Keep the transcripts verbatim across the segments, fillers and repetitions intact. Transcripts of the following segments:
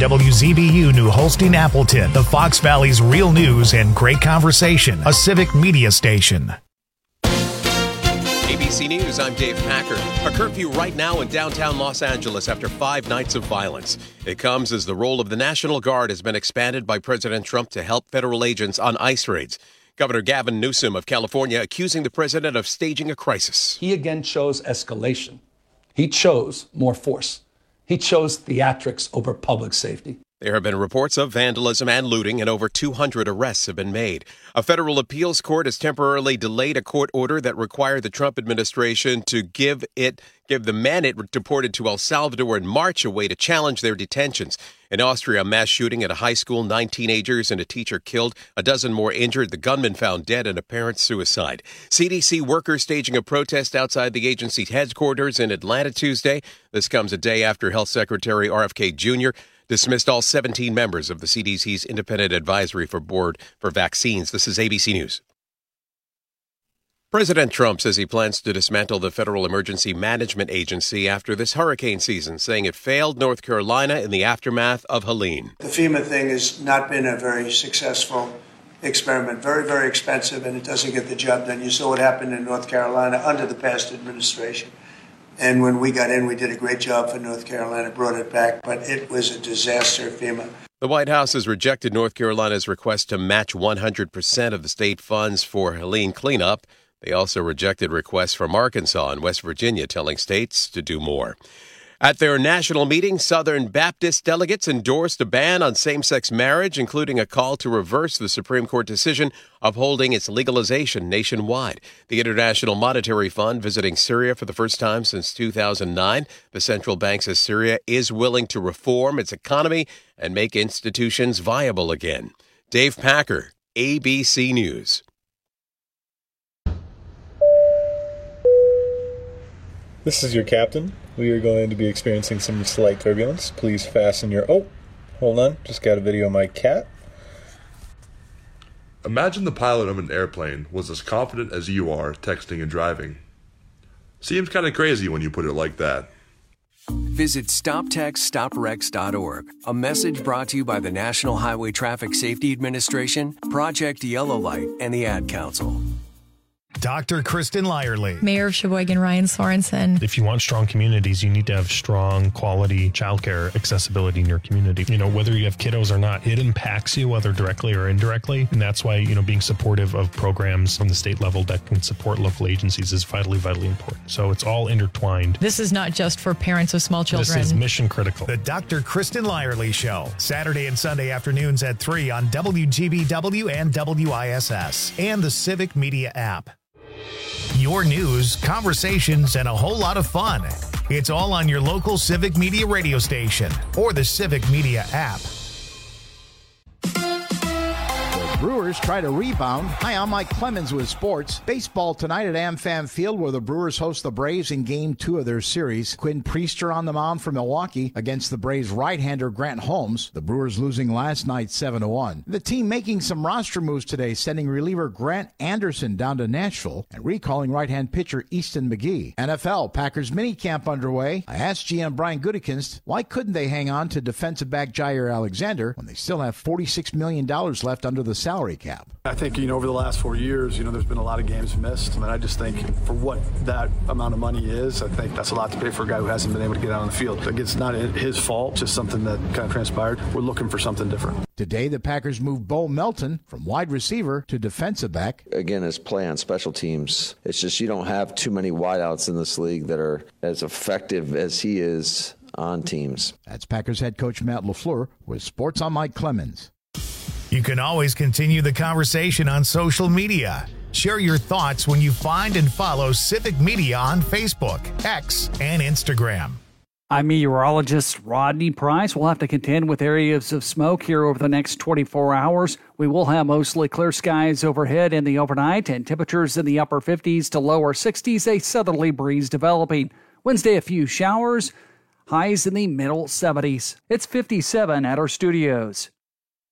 W Z B U New Holstein Appleton, the Fox Valley's real news and great conversation, a civic media station. A B C News, I'm Dave Packer. A curfew right now in downtown Los Angeles after five nights of violence. It comes as the role of the National Guard has been expanded by President Trump to help federal agents on ICE raids. Governor Gavin Newsom of California accusing the president of staging a crisis. He again chose escalation. He chose more force. He chose theatrics over public safety. There have been reports of vandalism and looting, and over two hundred arrests have been made. A federal appeals court has temporarily delayed a court order that required the Trump administration to give it give the men it deported to El Salvador in March a way to challenge their detentions. In Austria, a mass shooting at a high school, nine teenagers and a teacher killed, a dozen more injured, the gunman found dead, and a parent's suicide. C D C workers staging a protest outside the agency's headquarters in Atlanta Tuesday. This comes a day after Health Secretary R F K Junior dismissed all seventeen members of the C D C's Independent Advisory for Board for Vaccines. This is A B C News. President Trump says he plans to dismantle the Federal Emergency Management Agency after this hurricane season, saying it failed North Carolina in the aftermath of Helene. The FEMA thing has not been a very successful experiment, very, very expensive, and it doesn't get the job done. You saw what happened in North Carolina under the past administration. And when we got in, we did a great job for North Carolina, brought it back, but it was a disaster, FEMA. The White House has rejected North Carolina's request to match one hundred percent of the state funds for Helene cleanup. They also rejected requests from Arkansas and West Virginia telling states to do more. At their national meeting, Southern Baptist delegates endorsed a ban on same-sex marriage, including a call to reverse the Supreme Court decision upholding its legalization nationwide. The International Monetary Fund visiting Syria for the first time since two thousand nine. The central bank says Syria is willing to reform its economy and make institutions viable again. Dave Packer, A B C News. This is your captain. We are going to be experiencing some slight turbulence. Please fasten your... Oh, hold on. Just got a video of my cat. Imagine the pilot of an airplane was as confident as you are texting and driving. Seems kind of crazy when you put it like that. Visit stop text stop wrecks dot org. A message brought to you by the National Highway Traffic Safety Administration, Project Yellow Light, and the Ad Council. Doctor Kristen Lyerly. Mayor of Sheboygan, Ryan Sorensen. If you want strong communities, you need to have strong quality childcare accessibility in your community. You know, whether you have kiddos or not, it impacts you, whether directly or indirectly. And that's why, you know, being supportive of programs from the state level that can support local agencies is vitally, vitally important. So it's all intertwined. This is not just for parents of small children. This is mission critical. The Doctor Kristen Lyerly Show, Saturday and Sunday afternoons at three on W G B W and W I S S and the Civic Media app. Your news, conversations, and a whole lot of fun. It's all on your local Civic Media radio station or the Civic Media app. Brewers try to rebound. Hi, I'm Mike Clemens with sports. Baseball tonight at AmFam Field, where the Brewers host the Braves in Game two of their series. Quinn Priester on the mound for Milwaukee against the Braves right-hander Grant Holmes. The Brewers losing last night seven to one. The team making some roster moves today, sending reliever Grant Anderson down to Nashville and recalling right-hand pitcher Easton McGee. N F L Packers minicamp underway. I asked G M Brian Gutekunst why couldn't they hang on to defensive back Jair Alexander when they still have forty-six million dollars left under the salary cap. I think, you know, over the last four years, you know, there's been a lot of games missed. I mean, I just think for what that amount of money is, I think that's a lot to pay for a guy who hasn't been able to get out on the field. Like, it's not his fault, just something that kind of transpired. We're looking for something different. Today, the Packers moved Bo Melton from wide receiver to defensive back. Again, his play on special teams, it's just you don't have too many wideouts in this league that are as effective as he is on teams. That's Packers head coach Matt LaFleur with Sports on Mike Clemens. You can always continue the conversation on social media. Share your thoughts when you find and follow Civic Media on Facebook, X, and Instagram. I'm meteorologist Rodney Price. We'll have to contend with areas of smoke here over the next twenty-four hours. We will have mostly clear skies overhead in the overnight and temperatures in the upper fifties to lower sixties, a southerly breeze developing. Wednesday, a few showers, highs in the middle seventies. It's fifty-seven at our studios.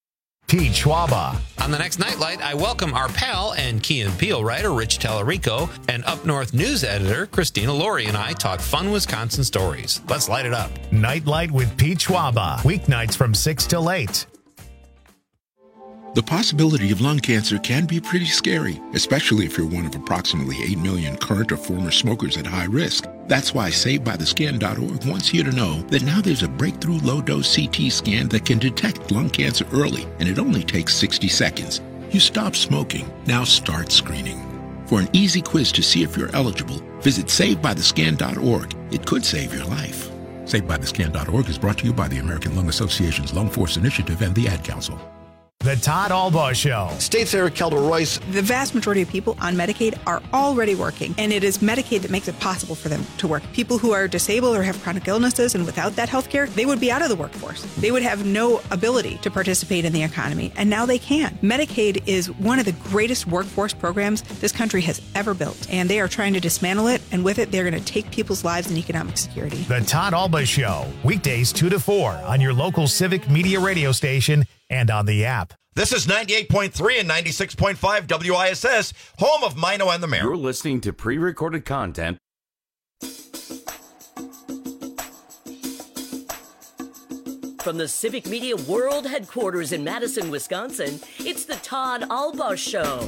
Pete Schwaba. On the next Nightlight, I welcome our pal and Key and Peele writer, Rich Tallarico, and Up North news editor, Christina Laurie, and I talk fun Wisconsin stories. Let's light it up. Nightlight with Pete Schwaba. Weeknights from six till eight. The possibility of lung cancer can be pretty scary, especially if you're one of approximately eight million current or former smokers at high risk. That's why Saved By The Skin dot org wants you to know that now there's a breakthrough low-dose C T scan that can detect lung cancer early, and it only takes sixty seconds. You stop smoking, now start screening. For an easy quiz to see if you're eligible, visit Saved By The Skin dot org. It could save your life. Saved By The Skin dot org is brought to you by the American Lung Association's Lung Force Initiative and the Ad Council. The Todd Albaugh Show. State Senator Kelda Royce. The vast majority of people on Medicaid are already working, and it is Medicaid that makes it possible for them to work. People who are disabled or have chronic illnesses and without that health care, they would be out of the workforce. They would have no ability to participate in the economy, and now they can. Medicaid is one of the greatest workforce programs this country has ever built, and they are trying to dismantle it, and with it, they're going to take people's lives and economic security. The Todd Albaugh Show, weekdays two to four on your local Civic Media radio station and on the app. This is ninety-eight point three and ninety-six point five W I S S, home of Mino and the Mayor. You're listening to pre-recorded content. From the Civic Media World Headquarters in Madison, Wisconsin, it's the Todd Albaugh Show.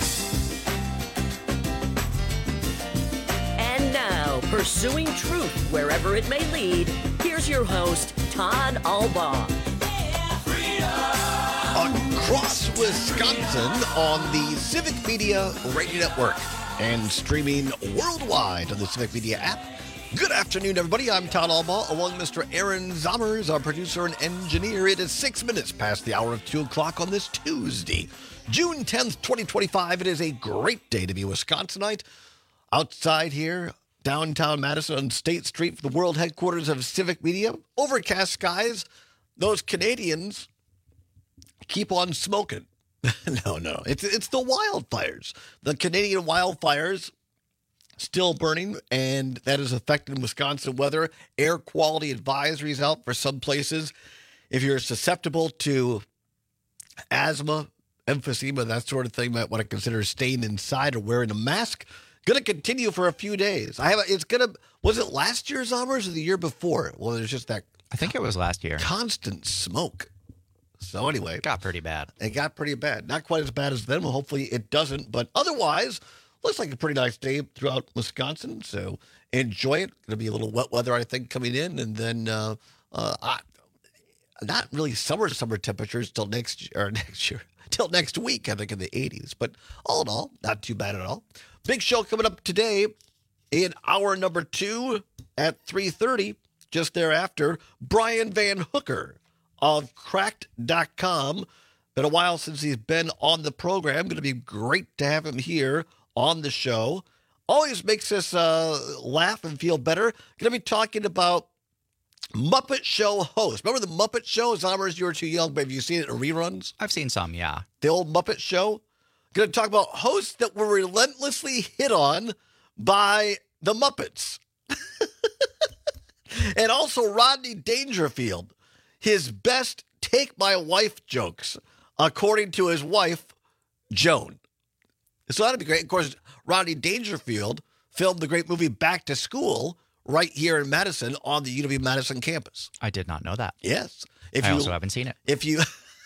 And now, pursuing truth wherever it may lead, here's your host, Todd Albaugh. Across Wisconsin on the Civic Media Radio Network and streaming worldwide on the Civic Media app. Good afternoon, everybody. I'm Todd Albaugh, along with Mister Aaron Zommers, our producer and engineer. It is six minutes past the hour of two o'clock on this Tuesday, June tenth, twenty twenty-five. It is a great day to be a Wisconsinite. Outside here, downtown Madison on State Street for the world headquarters of Civic Media. Overcast skies. Those Canadians keep on smoking. no, no. It's it's the wildfires. The Canadian wildfires still burning, and that is affecting Wisconsin weather. Air quality advisories out for some places. If you're susceptible to asthma, emphysema, that sort of thing, might want to consider staying inside or wearing a mask. Going to continue for a few days. I have. It's going to. Was it last year's Zommers or the year before? Well, there's just that. I think it was last year. Constant smoke. So anyway, it got pretty bad. It got pretty bad. Not quite as bad as then. Well, hopefully it doesn't. But otherwise, looks like a pretty nice day throughout Wisconsin. So enjoy it. Going to be a little wet weather, I think, coming in, and then uh, uh, not really summer summer temperatures till next or next year, till next week. I think in the eighties. But all in all, not too bad at all. Big show coming up today in hour number two at three thirty. Just thereafter, Brian Van Hooker of Cracked dot com. Been a while since he's been on the program. Going to be great to have him here on the show. Always makes us uh, laugh and feel better. Going to be talking about Muppet Show hosts. Remember the Muppet Show? Zommers, you were too young, but have you seen it in reruns? I've seen some, yeah. The old Muppet Show. Going to talk about hosts that were relentlessly hit on by the Muppets. And also Rodney Dangerfield. His best take my wife jokes, according to his wife, Joan. So that'd be great. Of course, Rodney Dangerfield filmed the great movie Back to School right here in Madison on the U W Madison campus. I did not know that. Yes. If I you, also haven't seen it. If you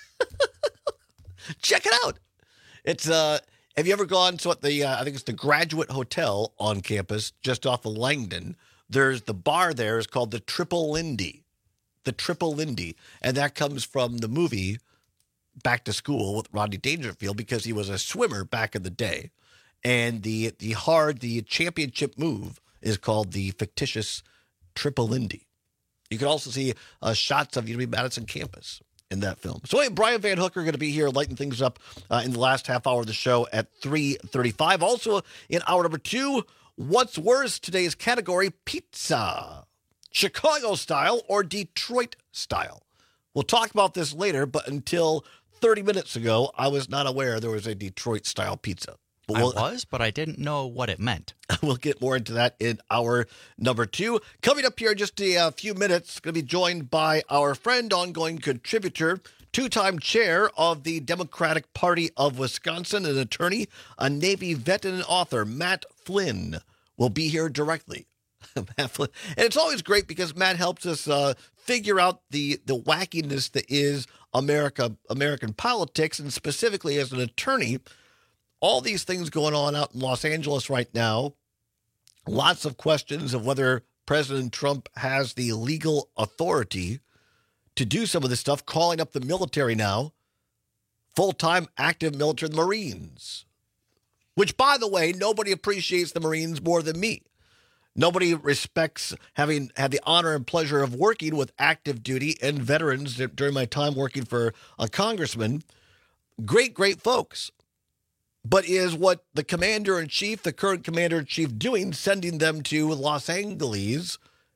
check it out. It's uh have you ever gone to what the uh, I think it's the Graduate Hotel on campus just off of Langdon? There's the bar there is called the Triple Lindy. The Triple Lindy. And that comes from the movie Back to School with Rodney Dangerfield because he was a swimmer back in the day. And the the hard, the championship move is called the fictitious Triple Lindy. You can also see uh, shots of U W Madison campus in that film. So anyway, Brian Van Hooker going to be here lighting things up uh, in the last half hour of the show at three thirty-five. Also in hour number two, what's worse, today's category, pizza. Chicago style or Detroit style. We'll talk about this later, but until thirty minutes ago, I was not aware there was a Detroit style pizza. But I we'll, was, but I didn't know what it meant. We'll get more into that in hour number two. Coming up here in just a uh, few minutes, going to be joined by our friend, ongoing contributor two-time chair of the Democratic Party of Wisconsin, an attorney, a Navy vet, and an author, Matt Flynn, will be here directly. Matt Flynn. And it's always great because Matt helps us uh, figure out the, the wackiness that is America, American politics, and specifically as an attorney, all these things going on out in Los Angeles right now, lots of questions of whether President Trump has the legal authority to do some of this stuff, calling up the military now, full-time active military, the Marines, which, by the way, nobody appreciates the Marines more than me. Nobody respects having had the honor and pleasure of working with active duty and veterans during my time working for a congressman. Great, great folks. But is what the commander-in-chief, the current commander-in-chief, doing, sending them to Los Angeles,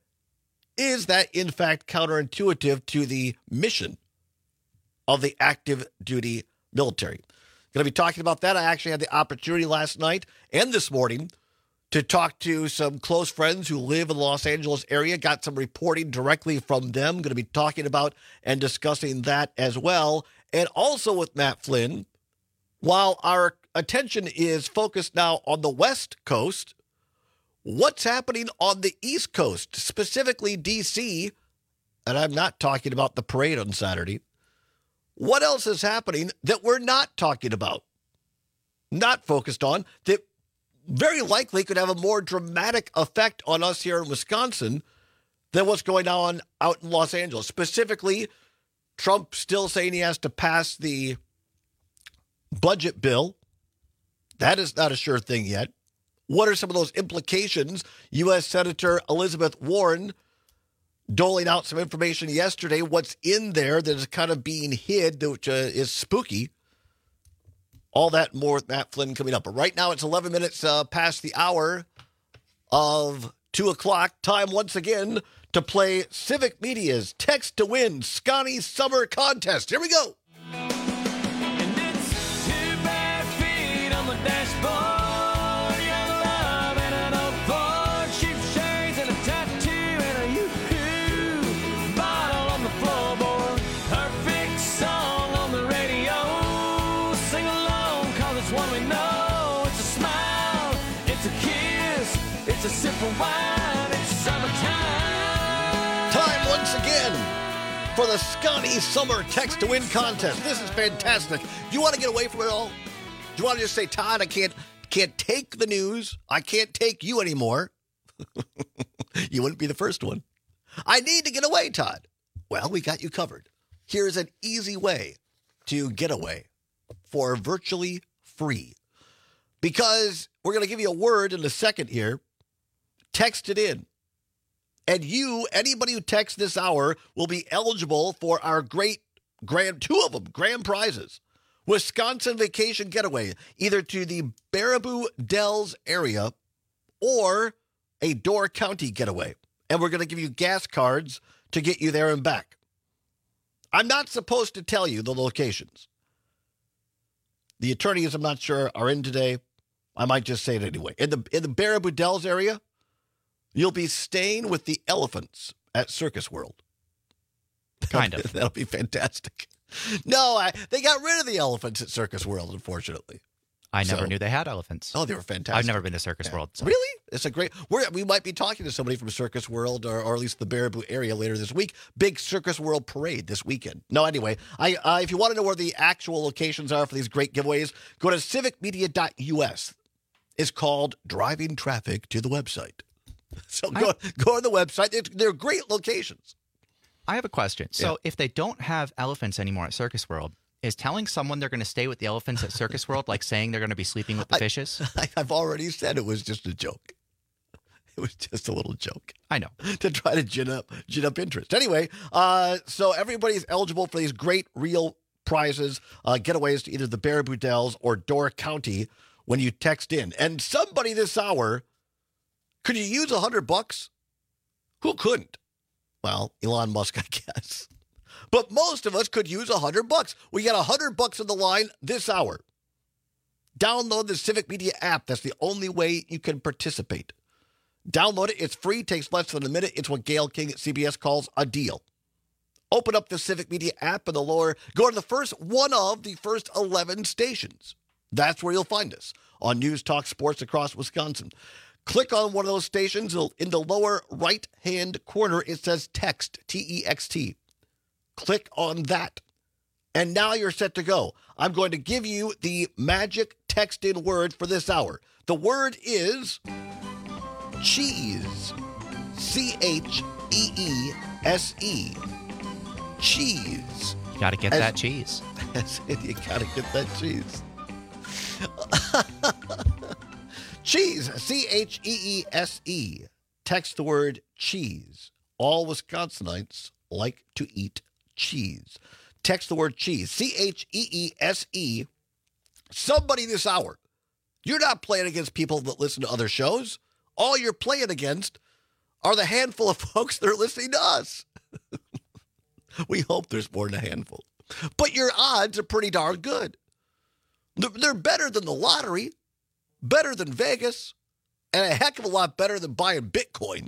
is that, in fact, counterintuitive to the mission of the active duty military? Going to be talking about that. I actually had the opportunity last night and this morning to talk to some close friends who live in the Los Angeles area. Got some reporting directly from them. Going to be talking about and discussing that as well. And also with Matt Flynn, while our attention is focused now on the West Coast, what's happening on the East Coast, specifically D C, and I'm not talking about the parade on Saturday. What else is happening that we're not talking about, not focused on, that very likely could have a more dramatic effect on us here in Wisconsin than what's going on out in Los Angeles? Specifically, Trump still saying he has to pass the budget bill. That is not a sure thing yet. What are some of those implications? U S Senator Elizabeth Warren doling out some information yesterday. What's in there that is kind of being hid, which uh, is spooky. All that and more with Matt Flynn coming up. But right now it's eleven minutes uh, past the hour of two o'clock. Time once again to play Civic Media's Text to Win Scotty Summer Contest. Here we go. A sip of wine, it's summertime. Time once again for the Scotty Summer Text to Win contest. This is fantastic. Do you want to get away from it all? Do you want to just say, Todd, I can't can't take the news. I can't take you anymore. You wouldn't be the first one. I need to get away, Todd. Well, we got you covered. Here's an easy way to get away for virtually free. Because we're going to give you a word in a second here. Text it in. And you, anybody who texts this hour, will be eligible for our great grand, two of them, grand prizes. Wisconsin vacation getaway, either to the Baraboo Dells area or a Door County getaway. And we're going to give you gas cards to get you there and back. I'm not supposed to tell you the locations. The attorneys, I'm not sure, are in today. I might just say it anyway. In the, in the Baraboo Dells area, you'll be staying with the elephants at Circus World. Kind of. That'll be fantastic. No, I, they got rid of the elephants at Circus World, unfortunately. I never So- knew they had elephants. Oh, they were fantastic. I've never been to Circus World. so- Really? It's a great... We're, we might be talking to somebody from Circus World or, or at least the Baraboo area later this week. Big Circus World parade this weekend. No, anyway, I uh, if you want to know where the actual locations are for these great giveaways, go to civic media dot U S. It's called Driving Traffic to the website. So go, I, go on the website. It's, they're great locations. I have a question. So Yeah. if they don't have elephants anymore at Circus World, is telling someone they're going to stay with the elephants at Circus World like saying they're going to be sleeping with the I, fishes? I, I've already said it was just a joke. It was just a little joke. I know. To try to gin up, gin up interest. Anyway, uh, so everybody's eligible for these great real prizes, uh, getaways to either the Baraboo Dells or Door County when you text in. And somebody this hour, could you use a hundred bucks? Who couldn't? Well, Elon Musk, I guess. But most of us could use a hundred bucks. We got a hundred bucks on the line this hour. Download the Civic Media app. That's the only way you can participate. Download it. It's free. Takes less than a minute. It's what Gail King at C B S calls a deal. Open up the Civic Media app in the lower, go to the first one of the first eleven stations. That's where you'll find us on News Talk Sports across Wisconsin. Click on one of those stations. In the lower right-hand corner, it says text, T E X T. Click on that. And now you're set to go. I'm going to give you the magic text-in word for this hour. The word is cheese. C H E E S E. Cheese. You got to get As, that cheese. As, you got to get that cheese. Cheese. C H E E S E. Text the word cheese. All Wisconsinites like to eat cheese. Text the word cheese. C H E E S E. Somebody this hour. You're not playing against people that listen to other shows. All you're playing against are the handful of folks that are listening to us. We hope there's more than a handful. But your odds are pretty darn good. They're better than the lottery, better than Vegas, and a heck of a lot better than buying Bitcoin.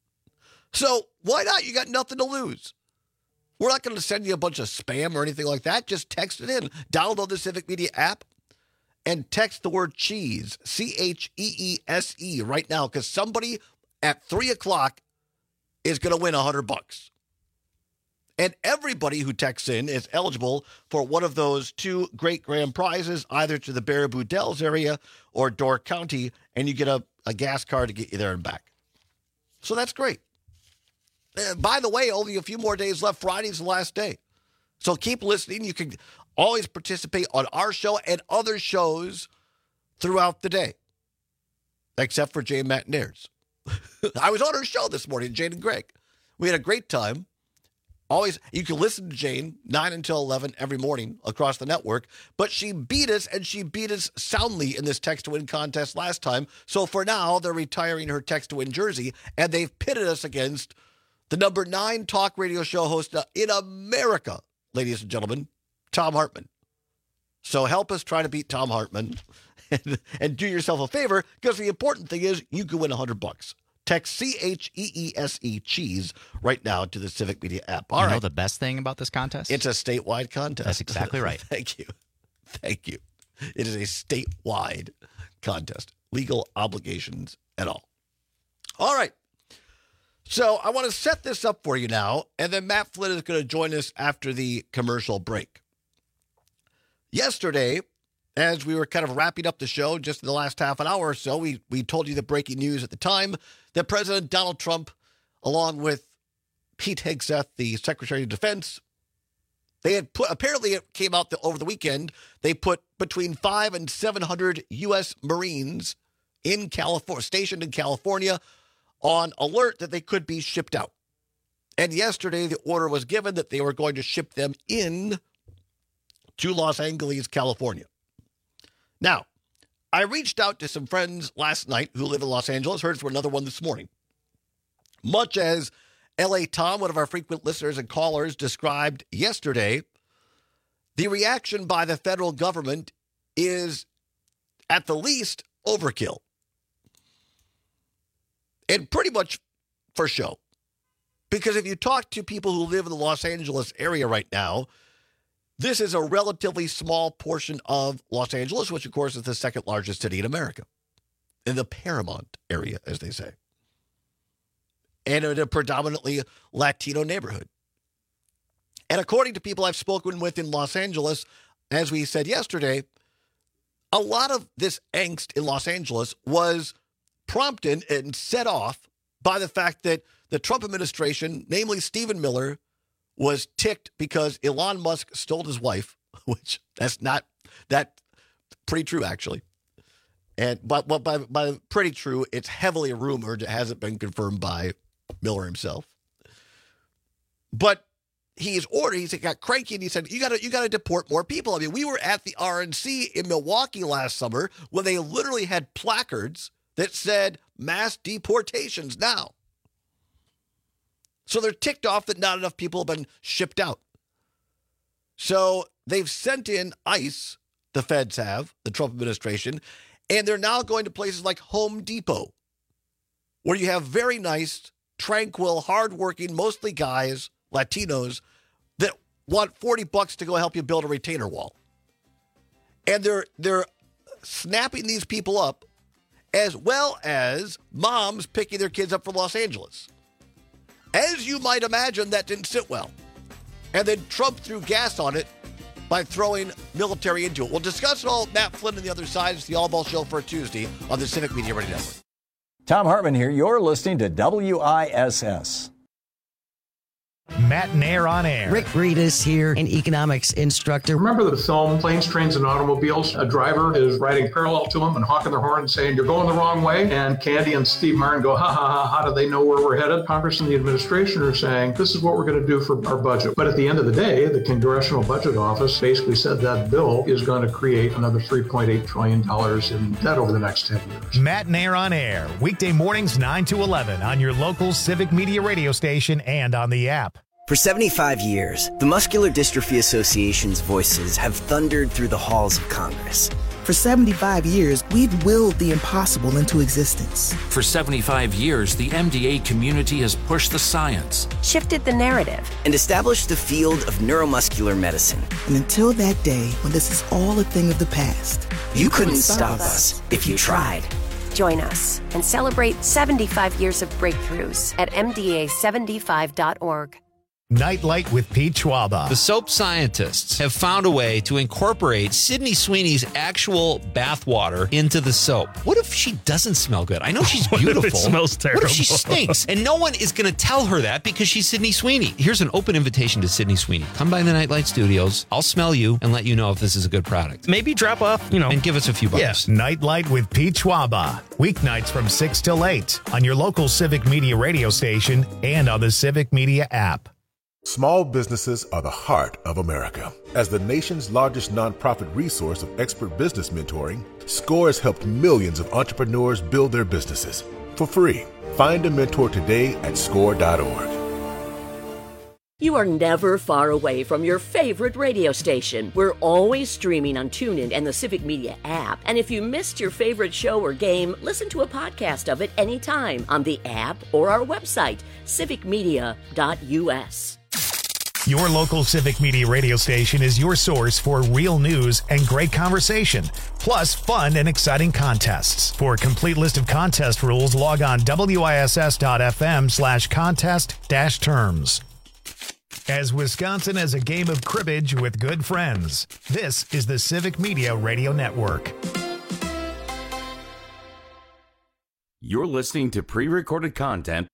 So why not? You got nothing to lose. We're not going to send you a bunch of spam or anything like that. Just text it in. Download the Civic Media app and text the word cheese, C H E E S E, right now, because somebody at three o'clock is going to win one hundred bucks. And everybody who texts in is eligible for one of those two great grand prizes, either to the Baraboo Dells area or Door County, and you get a, a gas card to get you there and back. So that's great. Uh, by the way, only a few more days left. Friday's the last day. So keep listening. You can always participate on our show and other shows throughout the day, except for Jane Matt and Ayers. I was on her show this morning, Jane and Greg. We had a great time. Always, you can listen to Jane nine until eleven every morning across the network, but she beat us, and she beat us soundly in this text-to-win contest last time. So for now, they're retiring her text-to-win jersey, and they've pitted us against the number nine talk radio show host in America, ladies and gentlemen, Tom Hartman. So help us try to beat Tom Hartman, and, and do yourself a favor, because the important thing is you can win one hundred bucks. Text C H E E S E, cheese, right now to the Civic Media app. All you right. know the best thing about this contest? It's a statewide contest. That's exactly right. Thank you. Thank you. It is a statewide contest. Legal obligations at all. All right. So I want to set this up for you now, and then Matt Flynn is going to join us after the commercial break. Yesterday, as we were kind of wrapping up the show, just in the last half an hour or so, we, we told you the breaking news at the time that President Donald Trump, along with Pete Hegseth, the Secretary of Defense, they had put, apparently it came out the, over the weekend, they put between five and seven hundred U S Marines in California, stationed in California, on alert that they could be shipped out. And yesterday, the order was given that they were going to ship them in to Los Angeles, California. Now, I reached out to some friends last night who live in Los Angeles, heard from another one this morning. Much as L A Tom, one of our frequent listeners and callers, described yesterday, the reaction by the federal government is, at the least, overkill. And pretty much for show. Because if you talk to people who live in the Los Angeles area right now, this is a relatively small portion of Los Angeles, which, of course, is the second largest city in America, in the Paramount area, as they say, and in a predominantly Latino neighborhood. And according to people I've spoken with in Los Angeles, as we said yesterday, a lot of this angst in Los Angeles was prompted and set off by the fact that the Trump administration, namely Stephen Miller, was ticked because Elon Musk stole his wife, which that's not that pretty true, actually. And but, but by, by pretty true, it's heavily rumored. It hasn't been confirmed by Miller himself. But he's ordered, he got cranky and he said, you gotta, you gotta deport more people. I mean, we were at the R N C in Milwaukee last summer when they literally had placards that said mass deportations now. So they're ticked off that not enough people have been shipped out. So they've sent in ICE, the feds have, the Trump administration, and they're now going to places like Home Depot, where you have very nice, tranquil, hardworking, mostly guys, Latinos, want forty bucks to go help you build a retainer wall. And they're they're snapping these people up, as well as moms picking their kids up from Los Angeles. As you might imagine, that didn't sit well. And then Trump threw gas on it by throwing military into it. We'll discuss it all. Matt Flynn on the other side. It's the All Ball Show for a Tuesday on the Civic Media Radio Network. Tom Hartman here. You're listening to W I S S. Matt Nair on air. Rick Reedus here, an economics instructor. Remember the film Planes, Trains, and Automobiles? A driver is riding parallel to him and honking their horn and saying, "You're going the wrong way." And Candy and Steve Martin go, ha, ha, ha, how do they know where we're headed? Congress and the administration are saying, this is what we're going to do for our budget. But at the end of the day, the Congressional Budget Office basically said that bill is going to create another three point eight trillion dollars in debt over the next ten years. Matt Nair on air, weekday mornings nine to eleven on your local Civic Media radio station and on the app. For seventy-five years, the Muscular Dystrophy Association's voices have thundered through the halls of Congress. For seventy-five years, we've willed the impossible into existence. For seventy-five years, the M D A community has pushed the science, shifted the narrative, and established the field of neuromuscular medicine. And until that day when this is all a thing of the past, you, you couldn't, couldn't stop us if you tried. Join us and celebrate seventy-five years of breakthroughs at M D A seventy-five dot org. Nightlight with Pete Schwaba. The soap scientists have found a way to incorporate Sydney Sweeney's actual bathwater into the soap. What if she doesn't smell good? I know she's beautiful. What if it smells terrible? What if she stinks? And no one is going to tell her that because she's Sydney Sweeney. Here's an open invitation to Sydney Sweeney. Come by the Nightlight Studios. I'll smell you and let you know if this is a good product. Maybe drop off, you know. And give us a few bucks. Yes. Nightlight with Pete Schwaba. Weeknights from six till eight on your local Civic Media radio station and on the Civic Media app. Small businesses are the heart of America. As the nation's largest nonprofit resource of expert business mentoring, SCORE has helped millions of entrepreneurs build their businesses for free. Find a mentor today at score dot org. You are never far away from your favorite radio station. We're always streaming on TuneIn and the Civic Media app. And if you missed your favorite show or game, listen to a podcast of it anytime on the app or our website, civic media dot u s. Your local Civic Media radio station is your source for real news and great conversation, plus fun and exciting contests. For a complete list of contest rules, log on W I S S dot F M slash contest dash terms. As Wisconsin has a game of cribbage with good friends, this is the Civic Media Radio Network. You're listening to pre-recorded content.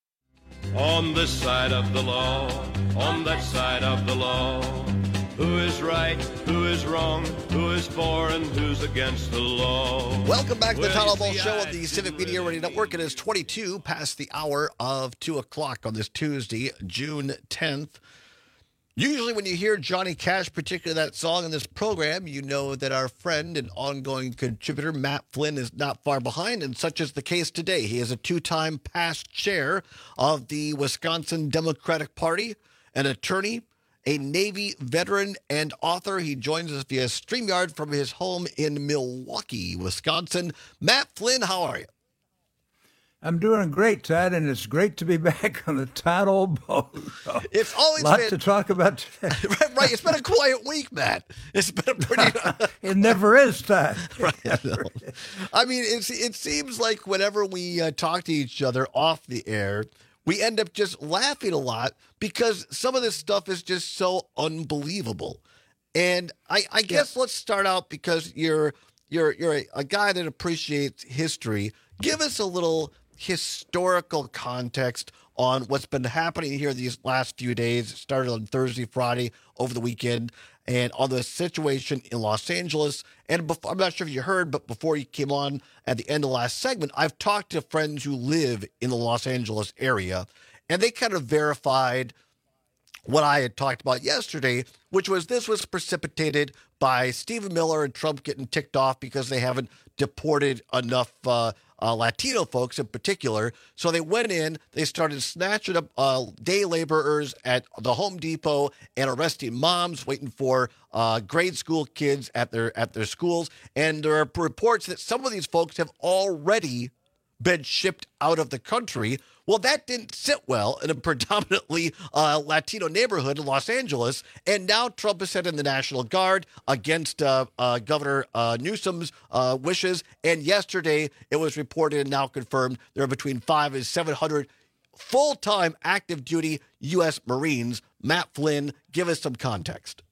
On this side of the law, on that side of the law, who is right, who is wrong, who is for and who's against the law. Welcome back to the Well, Todd Ball you see, Show I on the see Civic Media what Radio Network. It is twenty-two past the hour of two o'clock on this Tuesday, June tenth. Usually when you hear Johnny Cash, particularly that song in this program, you know that our friend and ongoing contributor Matt Flynn is not far behind, and such is the case today. He is a two-time past chair of the Wisconsin Democratic Party, an attorney, a Navy veteran, and author. He joins us via StreamYard from his home in Milwaukee, Wisconsin. Matt Flynn, how are you? I'm doing great, Todd, and it's great to be back on the Todd Old Boat Show. It's always Lot been to talk about today. right, right. It's been a quiet week, Matt. It's been a pretty. It never is, Todd. Right. I mean, it's, it seems like whenever we uh, talk to each other off the air, we end up just laughing a lot because some of this stuff is just so unbelievable. And I, I guess yeah. let's start out because you're you're you're a, a guy that appreciates history. Give us a little historical context on what's been happening here these last few days. It started on Thursday, Friday, over the weekend, and on the situation in Los Angeles. And before, I'm not sure if you heard, but before you came on at the end of the last segment, I've talked to friends who live in the Los Angeles area, and they kind of verified what I had talked about yesterday, which was this was precipitated by Stephen Miller and Trump getting ticked off because they haven't deported enough uh, uh, Latino folks in particular. So they went in, they started snatching up uh, day laborers at the Home Depot and arresting moms waiting for uh, grade school kids at their at their schools. And there are reports that some of these folks have already been shipped out of the country. Well, that didn't sit well in a predominantly uh, Latino neighborhood in Los Angeles. And now Trump has sent in the National Guard against uh, uh, Governor uh, Newsom's uh, wishes. And yesterday it was reported and now confirmed there are between five and seven hundred full-time active duty U S Marines. Matt Flynn, give us some context.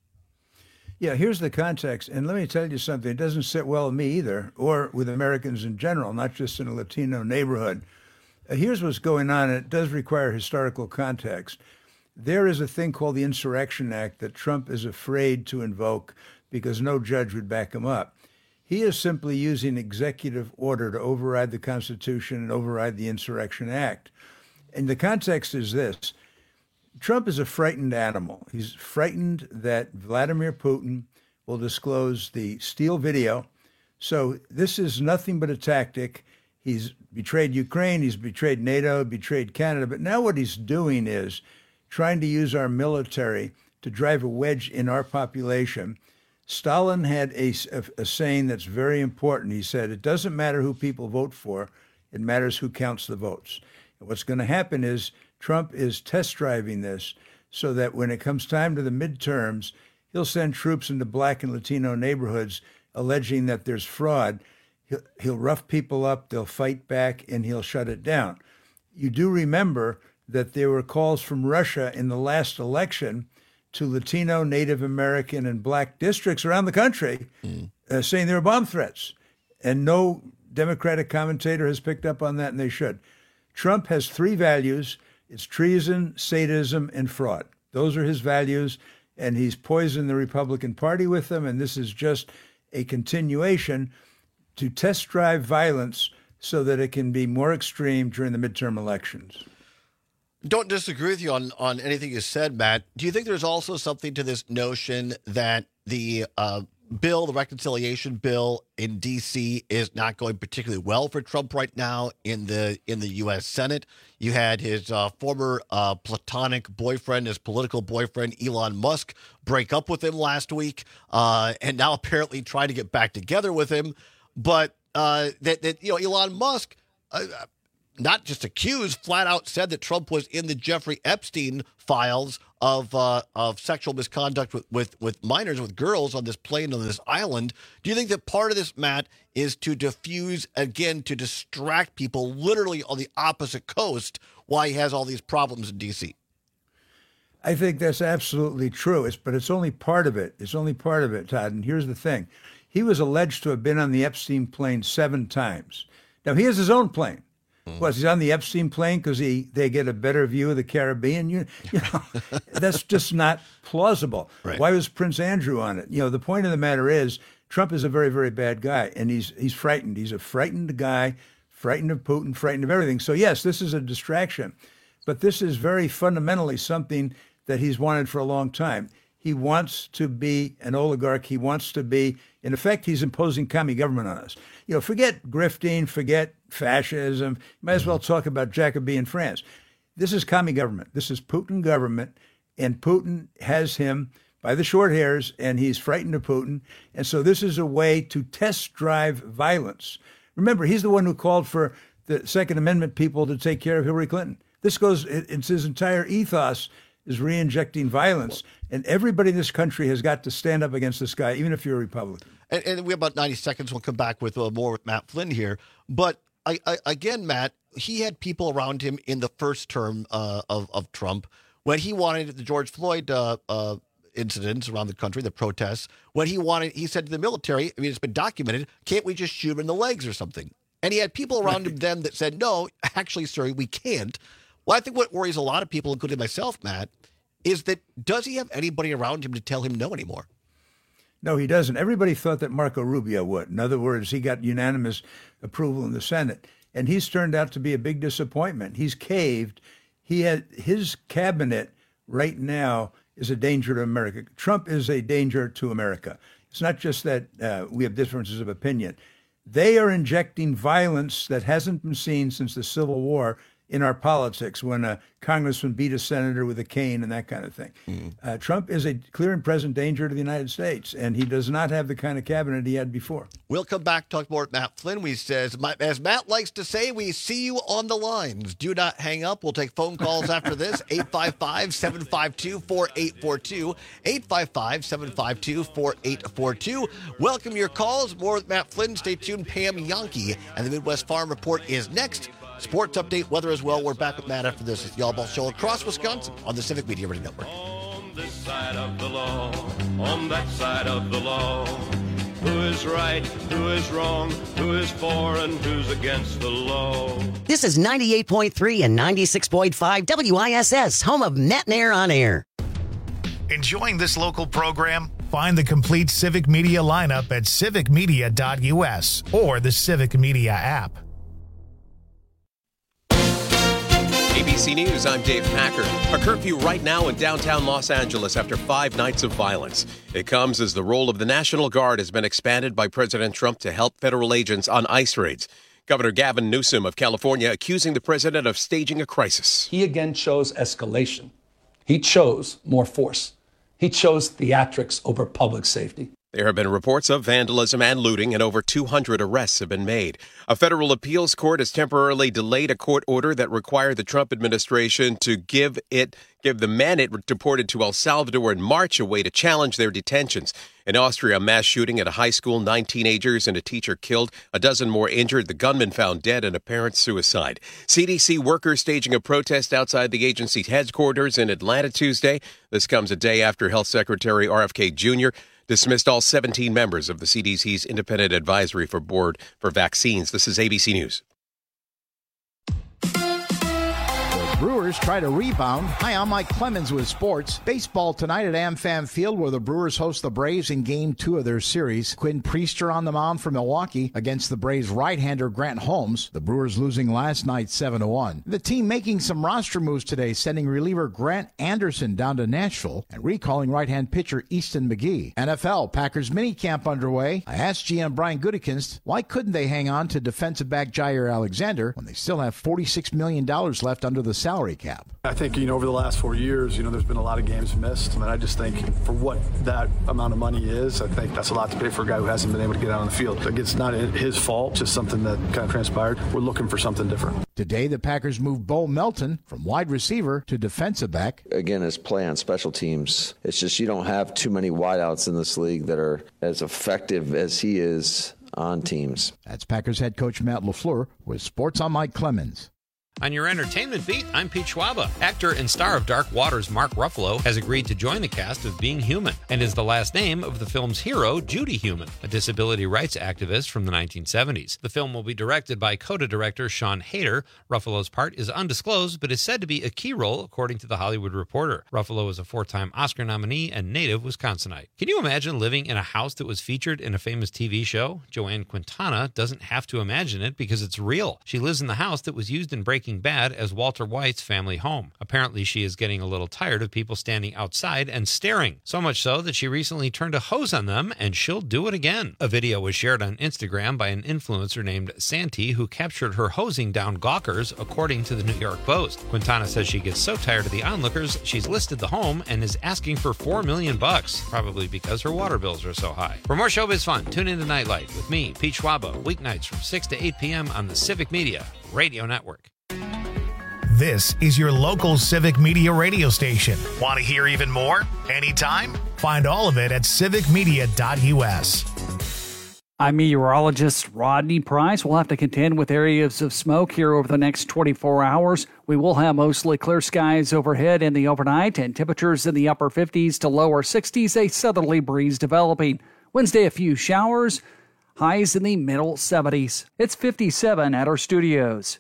Yeah, here's the context. And let me tell you something. It doesn't sit well with me either, or with Americans in general, not just in a Latino neighborhood. Uh, here's what's going on. It does require historical context. There is a thing called the Insurrection Act that Trump is afraid to invoke because no judge would back him up. He is simply using executive order to override the Constitution and override the Insurrection Act. And the context is this. Trump is a frightened animal. He's frightened that Vladimir Putin will disclose the Steele video. So this is nothing but a tactic. He's betrayed Ukraine, he's betrayed NATO, betrayed Canada. But now what he's doing is trying to use our military to drive a wedge in our population. Stalin had a, a, a saying that's very important. He said, it doesn't matter who people vote for, it matters who counts the votes. And what's going to happen is Trump is test driving this so that when it comes time to the midterms, he'll send troops into black and Latino neighborhoods alleging that there's fraud. He'll, he'll rough people up, they'll fight back, and he'll shut it down. You do remember that there were calls from Russia in the last election to Latino, Native American, and black districts around the country mm. uh, saying there were bomb threats. And no Democratic commentator has picked up on that, and they should. Trump has three values. It's treason, sadism, and fraud. Those are his values, and he's poisoned the Republican Party with them, and this is just a continuation to test drive violence so that it can be more extreme during the midterm elections. Don't disagree with you on, on anything you said, Matt. Do you think there's also something to this notion that the uh, bill, the reconciliation bill in D C is not going particularly well for Trump right now in the in the U S Senate? You had his uh, former uh, platonic boyfriend, his political boyfriend, Elon Musk, break up with him last week, uh, and now apparently trying to get back together with him. But uh, that, that you know, Elon Musk, uh, not just accused, flat out said that Trump was in the Jeffrey Epstein files of uh, of sexual misconduct with, with, with minors, with girls on this plane on this island. Do you think that part of this, Matt, is to diffuse, again, to distract people literally on the opposite coast why he has all these problems in D C? I think that's absolutely true. It's, but it's only part of it. It's only part of it, Todd. And here's the thing. He was alleged to have been on the Epstein plane seven times. Now, he has his own plane. Was he's on the Epstein plane because he they get a better view of the Caribbean? You, you know, that's just not plausible. Right. Why was Prince Andrew on it? You know, the point of the matter is Trump is a very, very bad guy, and he's he's frightened. He's a frightened guy, frightened of Putin, frightened of everything. So yes, this is a distraction, but this is very fundamentally something that he's wanted for a long time. He wants to be an oligarch. He wants to be, in effect, he's imposing commie government on us. You know, forget grifting, forget fascism. You might as well talk about Jacobean France. This is commie government. This is Putin government, and Putin has him by the short hairs, and he's frightened of Putin. And so this is a way to test drive violence. Remember, he's the one who called for the Second Amendment people to take care of Hillary Clinton. This goes, it's his entire ethos is re-injecting violence. And everybody in this country has got to stand up against this guy, even if you're a Republican. And, and we have about ninety seconds. We'll come back with uh, more with Matt Flynn here. But I, I, again, Matt, he had people around him in the first term uh, of, of Trump when he wanted the George Floyd uh, uh, incidents around the country, the protests. When he wanted, he said to the military, I mean, it's been documented, can't we just shoot him in the legs or something? And he had people around him then that said, no, actually, sir, we can't. Well, I think what worries a lot of people, including myself, Matt, is that does he have anybody around him to tell him no anymore? No, he doesn't. Everybody thought that Marco Rubio would. In other words, he got unanimous approval in the Senate, and he's turned out to be a big disappointment. He's caved. He had his cabinet right now is a danger to America. Trump is a danger to America. It's not just that uh, we have differences of opinion. They are injecting violence that hasn't been seen since the Civil War in our politics when a congressman beat a senator with a cane and that kind of thing. Mm. Uh, Trump is a clear and present danger to the United States, and he does not have the kind of cabinet he had before. We'll come back, talk more with Matt Flynn. We says, as Matt likes to say, we see you on the lines. Do not hang up. We'll take phone calls after this. eight five five, seven five two, four eight four two. eight five five, seven five two, four eight four two. Welcome your calls. More with Matt Flynn. Stay tuned. Pam Yankee and the Midwest Farm Report is next. Sports update, weather as well. We're back with Matt after this. It's the All Ball Show across Wisconsin on the Civic Media Radio Network. On this side of the law, on that side of the law, who is right, who is wrong, who is for and who's against the law. This is ninety-eight point three and ninety-six point five W I S S, home of Matt Nair on Air. Enjoying this local program? Find the complete Civic Media lineup at civic media dot U S or the Civic Media app. A B C News, I'm Dave Packer. A curfew right now in downtown Los Angeles after five nights of violence. It comes as the role of the National Guard has been expanded by President Trump to help federal agents on ICE raids. Governor Gavin Newsom of California accusing the president of staging a crisis. He again chose escalation. He chose more force. He chose theatrics over public safety. There have been reports of vandalism and looting, and over two hundred arrests have been made. A federal appeals court has temporarily delayed a court order that required the Trump administration to give it give the men it deported to El Salvador in March a way to challenge their detentions. In Austria, a mass shooting at a high school, nine teenagers and a teacher killed, a dozen more injured, the gunman found dead, and apparent suicide. C D C workers staging a protest outside the agency's headquarters in Atlanta Tuesday. This comes a day after Health Secretary R F K Junior dismissed all seventeen members of the C D C's Independent Advisory for Board for Vaccines. This is A B C News. Brewers try to rebound. Hi, I'm Mike Clemens with sports. Baseball tonight at AmFam Field, where the Brewers host the Braves in Game two of their series. Quinn Priester on the mound for Milwaukee against the Braves right-hander Grant Holmes. The Brewers losing last night seven to one. The team making some roster moves today, sending reliever Grant Anderson down to Nashville and recalling right-hand pitcher Easton McGee. N F L Packers minicamp underway. I asked G M Brian Gutekunst why couldn't they hang on to defensive back Jair Alexander when they still have forty-six million dollars left under the salary cap. I think, you know, over the last four years, you know, there's been a lot of games missed. I mean, I just think for what that amount of money is, I think that's a lot to pay for a guy who hasn't been able to get out on the field. Like, it's not his fault, just something that kind of transpired. We're looking for something different. Today, the Packers moved Bo Melton from wide receiver to defensive back. Again, his play on special teams, it's just you don't have too many wideouts in this league that are as effective as he is on teams. That's Packers head coach Matt LaFleur with Sports on Mike Clemens. On your entertainment beat, I'm Pete Schwaba. Actor and star of Dark Waters Mark Ruffalo has agreed to join the cast of Being Human and is the last name of the film's hero, Judy Human, a disability rights activist from the nineteen seventies. The film will be directed by CODA director Sean Hayter. Ruffalo's part is undisclosed, but is said to be a key role, according to The Hollywood Reporter. Ruffalo is a four-time Oscar nominee and native Wisconsinite. Can you imagine living in a house that was featured in a famous T V show? Joanne Quintana doesn't have to imagine it because it's real. She lives in the house that was used in Breaking Bad as Walter White's family home. Apparently, she is getting a little tired of people standing outside and staring. So much so that she recently turned a hose on them, and she'll do it again. A video was shared on Instagram by an influencer named Santi, who captured her hosing down gawkers, according to the New York Post. Quintana says she gets so tired of the onlookers, she's listed the home and is asking for four million bucks, probably because her water bills are so high. For more showbiz fun, tune in to Nightlight with me, Pete Schwaba, weeknights from six to eight p.m. on the Civic Media Radio Network. This is your local Civic Media radio station. Want to hear even more? Anytime? Find all of it at civic media dot U S. I'm meteorologist Rodney Price. We'll have to contend with areas of smoke here over the next twenty-four hours. We will have mostly clear skies overhead in the overnight and temperatures in the upper fifties to lower sixties, a southerly breeze developing. Wednesday, a few showers, highs in the middle seventies. It's fifty-seven at our studios.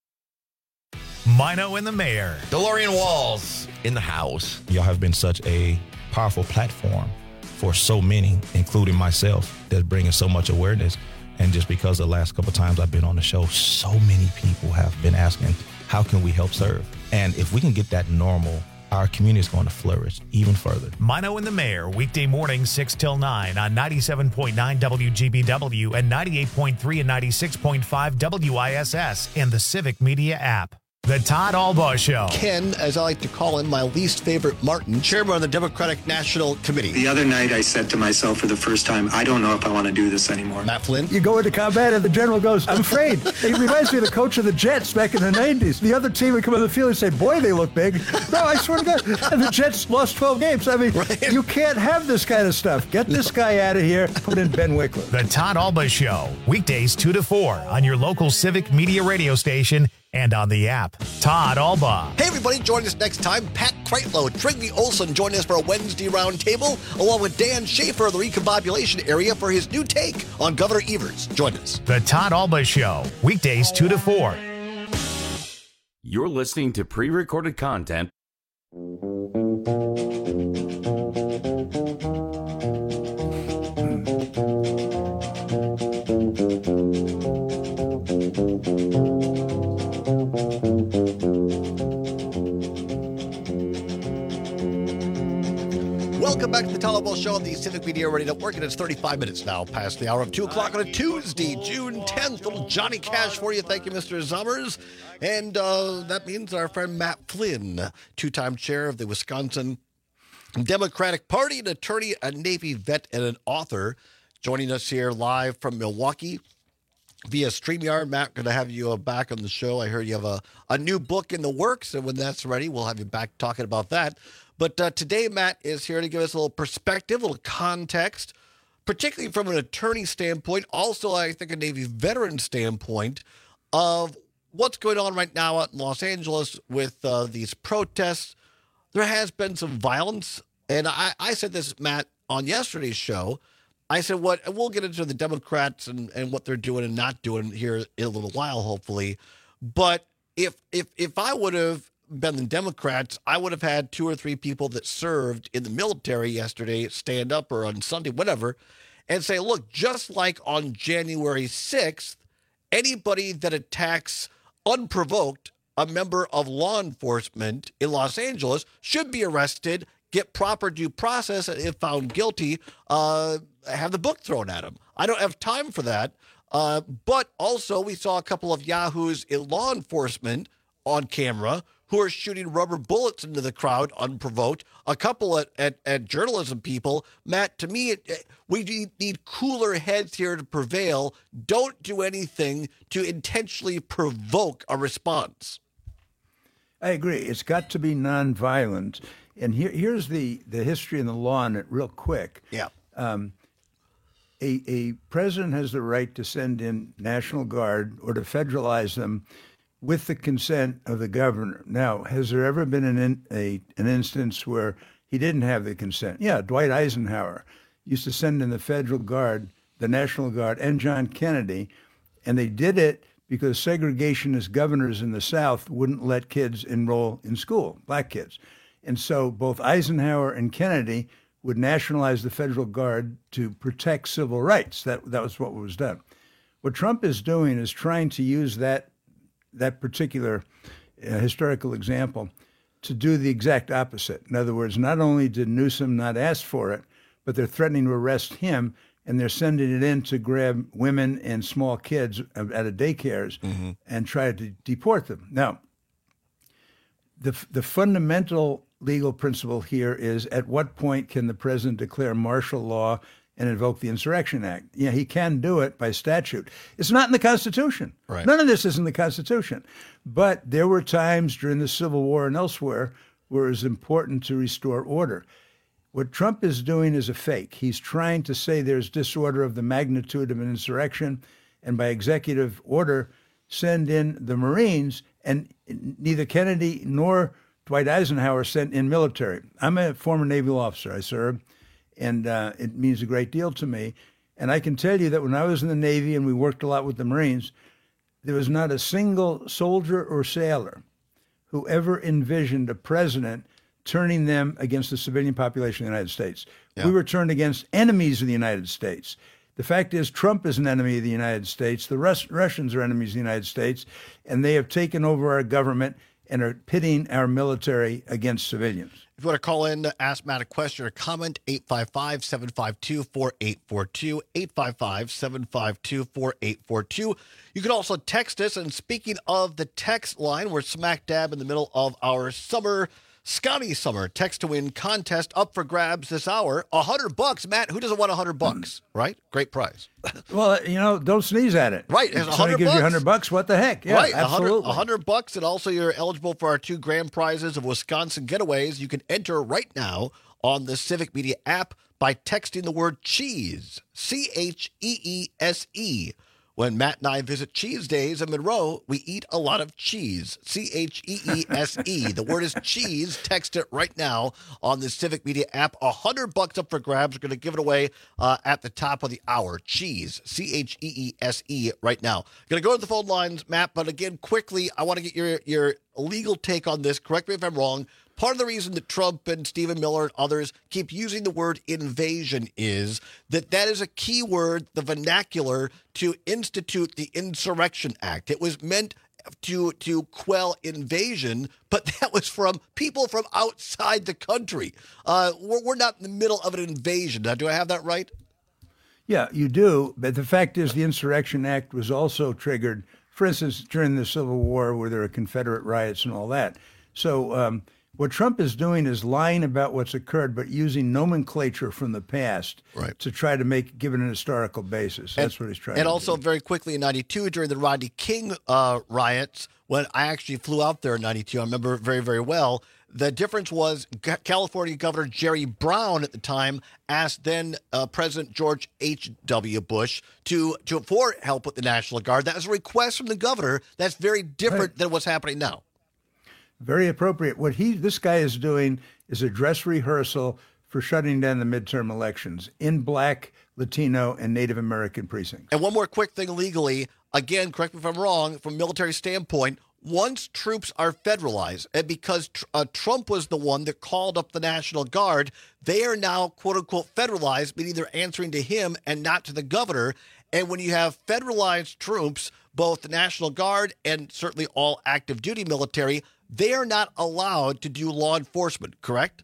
Mino and the Mayor. DeLorean Walls in the house. Y'all have been such a powerful platform for so many, including myself, that's bringing so much awareness. And just because the last couple of times I've been on the show, so many people have been asking, how can we help serve? And if we can get that normal, our community is going to flourish even further. Mino and the Mayor, weekday mornings six till nine on ninety-seven point nine W G B W and ninety-eight point three and ninety-six point five W I S S and the Civic Media app. The Todd Albaugh Show. Ken, as I like to call him, my least favorite Martin, chairman of the Democratic National Committee. The other night I said to myself for the first time, I don't know if I want to do this anymore. Matt Flynn. You go into combat and the general goes, I'm afraid. It reminds me of the coach of the Jets back in the nineties. The other team would come on the field and say, boy, they look big. No, I swear to God. And the Jets lost twelve games. I mean, right. You can't have this kind of stuff. Get this guy out of here. Put in Ben Wickler. The Todd Albaugh Show. Weekdays two to four on your local Civic Media radio station and on the app. Todd Albaugh. Hey, everybody, join us next time. Pat Kreitlow, Trigby Olson join us for a Wednesday roundtable, along with Dan Schaefer of the Recombobulation Area for his new take on Governor Evers. Join us. The Todd Albaugh Show. Weekdays two to four. You're listening to pre-recorded content. Welcome back to the Todd Albaugh Show on the Civic Media Radio Network, and it's thirty-five minutes now past the hour of two o'clock on a Tuesday, June tenth. Little Johnny Cash for you. Thank you, Mister Zummers. And uh, that means our friend Matt Flynn, two-time chair of the Wisconsin Democratic Party, an attorney, a Navy vet, and an author, joining us here live from Milwaukee via StreamYard. Matt, going to have you uh, back on the show. I heard you have a, a new book in the works, and when that's ready, we'll have you back talking about that. But uh, today, Matt is here to give us a little perspective, a little context, particularly from an attorney standpoint, also, I think, a Navy veteran standpoint of what's going on right now out in Los Angeles with uh, these protests. There has been some violence, and I, I said this, Matt, on yesterday's show. I said, what, and we'll get into the Democrats and, and what they're doing and not doing here in a little while, hopefully. But if if if I would have been the Democrats, I would have had two or three people that served in the military yesterday stand up, or on Sunday, whatever, and say, look, just like on January sixth, anybody that attacks unprovoked a member of law enforcement in Los Angeles should be arrested, get proper due process, and if found guilty, uh, have the book thrown at him. I don't have time for that. Uh, but also, we saw a couple of yahoos in law enforcement on camera who are shooting rubber bullets into the crowd unprovoked. A couple at, at, at journalism people. Matt, to me, it, we need, need cooler heads here to prevail. Don't do anything to intentionally provoke a response. I agree. It's got to be nonviolent. And here, here's the, the history and the law on it real quick. Yeah. Um, a, a president has the right to send in National Guard or to federalize them with the consent of the governor. Now, has there ever been an in, a an instance where he didn't have the consent? Yeah, Dwight Eisenhower used to send in the federal guard, the National Guard, and John Kennedy, and they did it because segregationist governors in the South wouldn't let kids enroll in school, black kids. And so both Eisenhower and Kennedy would nationalize the federal guard to protect civil rights. That that was what was done. What Trump is doing is trying to use that that particular uh, historical example to do the exact opposite. In other words, not only did Newsom not ask for it, but they're threatening to arrest him, and they're sending it in to grab women and small kids at a daycares mm-hmm. and try to deport them. Now, the the fundamental legal principle here is, at what point can the president declare martial law and invoke the Insurrection Act? Yeah, he can do it by statute. It's not in the Constitution. Right. None of this is in the Constitution. But there were times during the Civil War and elsewhere where it was important to restore order. What Trump is doing is a fake. He's trying to say there's disorder of the magnitude of an insurrection, and by executive order, send in the Marines, and neither Kennedy nor Dwight Eisenhower sent in military. I'm a former naval officer. I served. And uh, it means a great deal to me. And I can tell you that when I was in the Navy and we worked a lot with the Marines, there was not a single soldier or sailor who ever envisioned a president turning them against the civilian population of the United States. Yeah. We were turned against enemies of the United States. The fact is, Trump is an enemy of the United States. The Rus- Russians are enemies of the United States, and they have taken over our government. and are pitting our military against civilians. If you want to call in to ask Matt a question or comment, eight five five, seven five two, four eight four two, eight five five, seven five two, four eight four two. You can also text us. And speaking of the text line, we're smack dab in the middle of our summer, Scotty Summer Text to Win contest up for grabs this hour. A hundred bucks, Matt. Who doesn't want a hundred bucks, right? Great prize. Well, you know, don't sneeze at it. Right, it's if a somebody hundred gives bucks. you a hundred bucks. What the heck? Yeah, right, absolutely. A hundred bucks, and also you're eligible for our two grand prizes of Wisconsin getaways. You can enter right now on the Civic Media app by texting the word cheese, C H E E S E. When Matt and I visit Cheese Days in Monroe, we eat a lot of cheese. C H E E S E. The word is cheese. Text it right now on the Civic Media app. A hundred bucks up for grabs. We're going to give it away uh, at the top of the hour. Cheese. C H E E S E right now. Going to go to the phone lines, Matt, but again, quickly, I want to get your, your legal take on this. Correct me if I'm wrong. Part of the reason that Trump and Stephen Miller and others keep using the word invasion is that that is a key word, the vernacular, to institute the Insurrection Act. It was meant to to quell invasion, but that was from people from outside the country. Uh, we're, we're not in the middle of an invasion. Now, do I have that right? Yeah, you do. But the fact is the Insurrection Act was also triggered, for instance, during the Civil War where there were Confederate riots and all that. So um, what Trump is doing is lying about what's occurred, but using nomenclature from the past right. to try to make give it an historical basis. That's and, what he's trying and to also do. very quickly in ninety-two during the Rodney King uh, riots, when I actually flew out there in ninety-two, I remember very, very well. The difference was California Governor Jerry Brown at the time asked then uh, President George H W. Bush to, to for help with the National Guard. That was a request from the governor. That's very different right. than what's happening now. Very appropriate. What he, this guy is doing is a dress rehearsal for shutting down the midterm elections in Black, Latino, and Native American precincts. And one more quick thing legally. Again, correct me if I'm wrong, from a military standpoint, once troops are federalized, and because uh, Trump was the one that called up the National Guard, they are now, quote unquote, federalized, meaning they're answering to him and not to the governor. And when you have federalized troops, both the National Guard and certainly all active duty military, they are not allowed to do law enforcement, correct?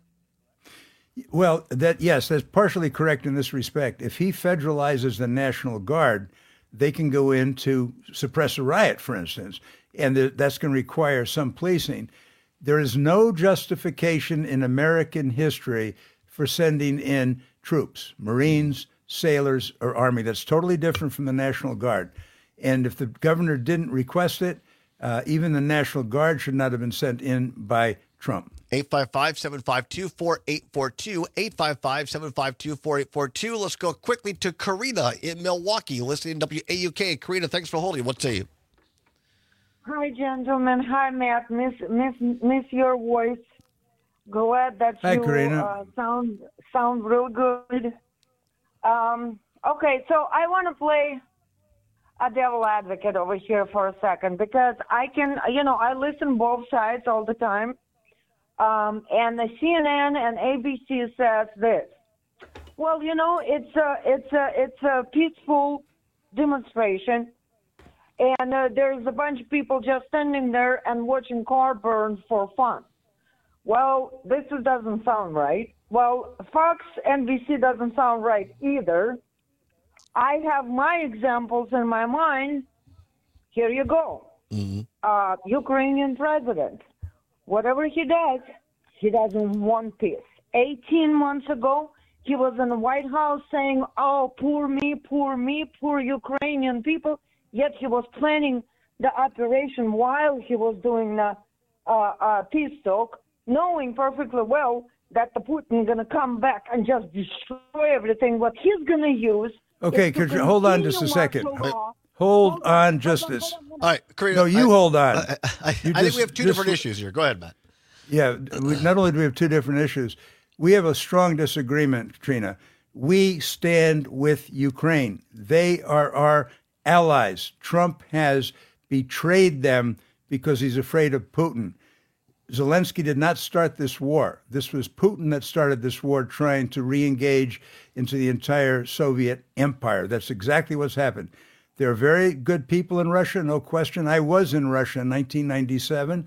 Well, that yes, that's partially correct in this respect. If he federalizes the National Guard, they can go in to suppress a riot, for instance, and that's going to require some policing. There is no justification in American history for sending in troops, Marines, sailors, or Army. That's totally different from the National Guard. And if the governor didn't request it, uh, even the National Guard should not have been sent in by Trump. eight five five, seven five two, four eight four two, eight five five, seven five two, four eight four two. Let's go quickly to Karina in Milwaukee, listening to W A U K. Karina, thanks for holding. What say you? Hi, gentlemen. Hi, Matt. Miss, miss, miss your voice. Glad that Hi, you Karina. uh, sound sound real good. Um, okay, so I want to play a devil advocate over here for a second because I can, you know, I listen both sides all the time. Um, and the C N N and A B C says this. Well, you know, it's a, it's a, it's a peaceful demonstration. And uh, there's a bunch of people just standing there and watching car burn for fun. Well, this doesn't sound right. Well, Fox N B C doesn't sound right either. I have my examples in my mind. Here you go. Mm-hmm. Uh, Ukrainian president. Whatever he does, he does in one piece. eighteen months ago, he was in the White House saying, oh, poor me, poor me, poor Ukrainian people. Yet he was planning the operation while he was doing the uh, uh, peace talk, knowing perfectly well that the Putin going to come back and just destroy everything. What he's going to use. Okay, could you hold on just a second? Hold on just this. All right, Karina. No, you I, hold on. I, I, I You think just- we have two just- different issues here. Go ahead, Matt. Yeah, we, not only do we have two different issues, we have a strong disagreement, Katrina. We stand with Ukraine. They are our allies. Trump has betrayed them because he's afraid of Putin. Zelensky did not start this war. This was Putin that started this war, trying to re-engage into the entire Soviet empire. That's exactly what's happened. There are very good people in Russia, no question. I was in Russia in nineteen ninety-seven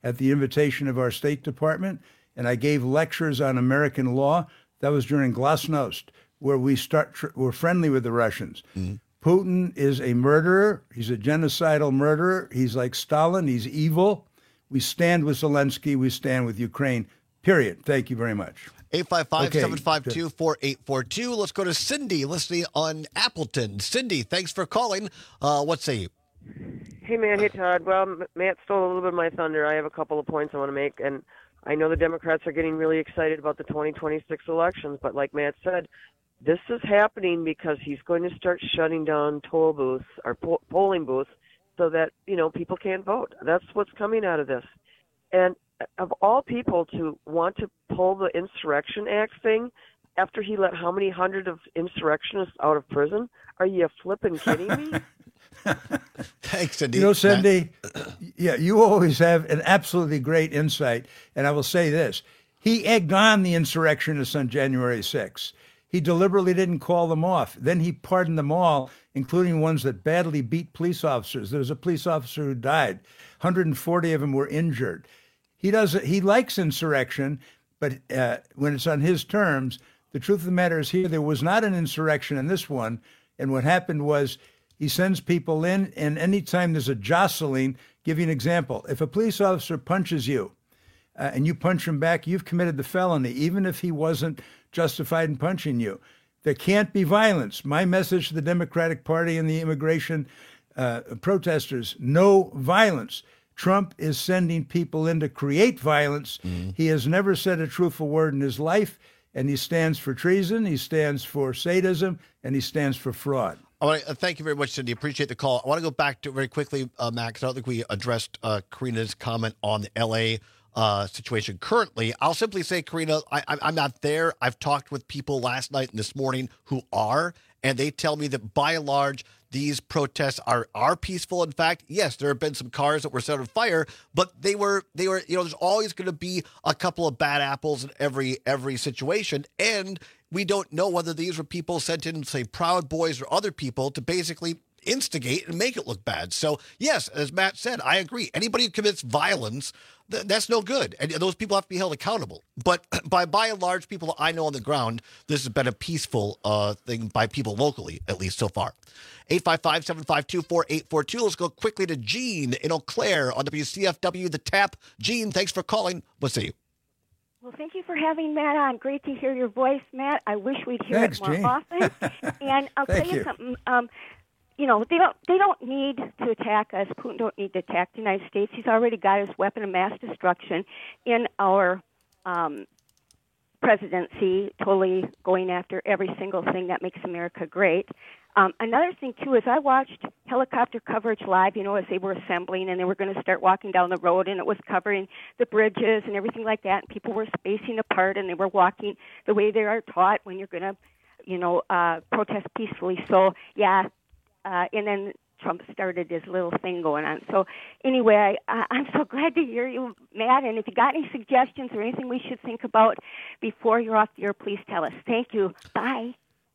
at the invitation of our State Department, and I gave lectures on American law. That was during Glasnost, where we start tr- we're friendly with the Russians. Mm-hmm. Putin is a murderer. He's a genocidal murderer. He's like Stalin. He's evil. We stand with Zelensky. We stand with Ukraine, period. Thank you very much. eight five five, seven five two, four eight four two. Let's go to Cindy listening on Appleton. Cindy, thanks for calling. Uh, what say you? Hey, man. Hey, Todd. Well, Matt stole a little bit of my thunder. I have a couple of points I want to make, and I know the Democrats are getting really excited about the twenty twenty-six elections, but like Matt said, this is happening because he's going to start shutting down toll booths or po- polling booths so that, you know, people can't vote. That's what's coming out of this. And of all people to want to pull the Insurrection Act thing after he let how many hundred of insurrectionists out of prison? Are you flipping kidding me? Thanks, Cindy. You know, Cindy, yeah, you always have an absolutely great insight. And I will say this. He egged on the insurrectionists on January sixth. He deliberately didn't call them off. Then he pardoned them all, including ones that badly beat police officers. There was a police officer who died. one hundred forty of them were injured. He does. He likes insurrection, but uh, when it's on his terms, the truth of the matter is here, there was not an insurrection in this one. And what happened was he sends people in, and anytime there's a jostling, give you an example. If a police officer punches you uh, and you punch him back, you've committed the felony, even if he wasn't justified in punching you. There can't be violence. My message to the Democratic Party and the immigration uh, protesters, no violence. Trump is sending people in to create violence. Mm-hmm. He has never said a truthful word in his life, and he stands for treason, he stands for sadism, and he stands for fraud. I want to, uh, thank you very much, Cindy. Appreciate the call. I want to go back to very quickly, uh, Matt, because I don't think we addressed uh, Karina's comment on the L A Uh, situation currently. I'll simply say, Karina, I, I'm not there. I've talked with people last night and this morning who are, and they tell me that by and large, these protests are are peaceful. In fact, yes, there have been some cars that were set on fire, but they were they were you know, there's always going to be a couple of bad apples in every every situation, and we don't know whether these were people sent in, say, Proud Boys or other people to basically instigate and make it look bad. So yes, as Matt said, I agree. Anybody who commits violence, th- that's no good. And those people have to be held accountable. But by by and large, people that I know on the ground, this has been a peaceful uh, thing by people locally, at least so far. eight five five, seven five two, four eight four two. Let's go quickly to Gene in Eau Claire on W C F W, The Tap. Gene, thanks for calling. What say you? Well, thank you for having Matt on. Great to hear your voice, Matt. I wish we'd hear Thanks, it more Gene. often. And I'll Thank tell you, you. something. Um, you know, they don't they don't need to attack us. Putin don't need to attack the United States. He's already got his weapon of mass destruction in our um, presidency, totally going after every single thing that makes America great. Um, another thing, too, is I watched helicopter coverage live, you know, as they were assembling and they were going to start walking down the road, and it was covering the bridges and everything like that, and people were spacing apart, and they were walking the way they are taught when you're going to, you know, uh, protest peacefully. So, yeah, uh, and then Trump started his little thing going on. So, anyway, I, I'm so glad to hear you, Matt, and if you got any suggestions or anything we should think about before you're off the air, please tell us. Thank you. Bye.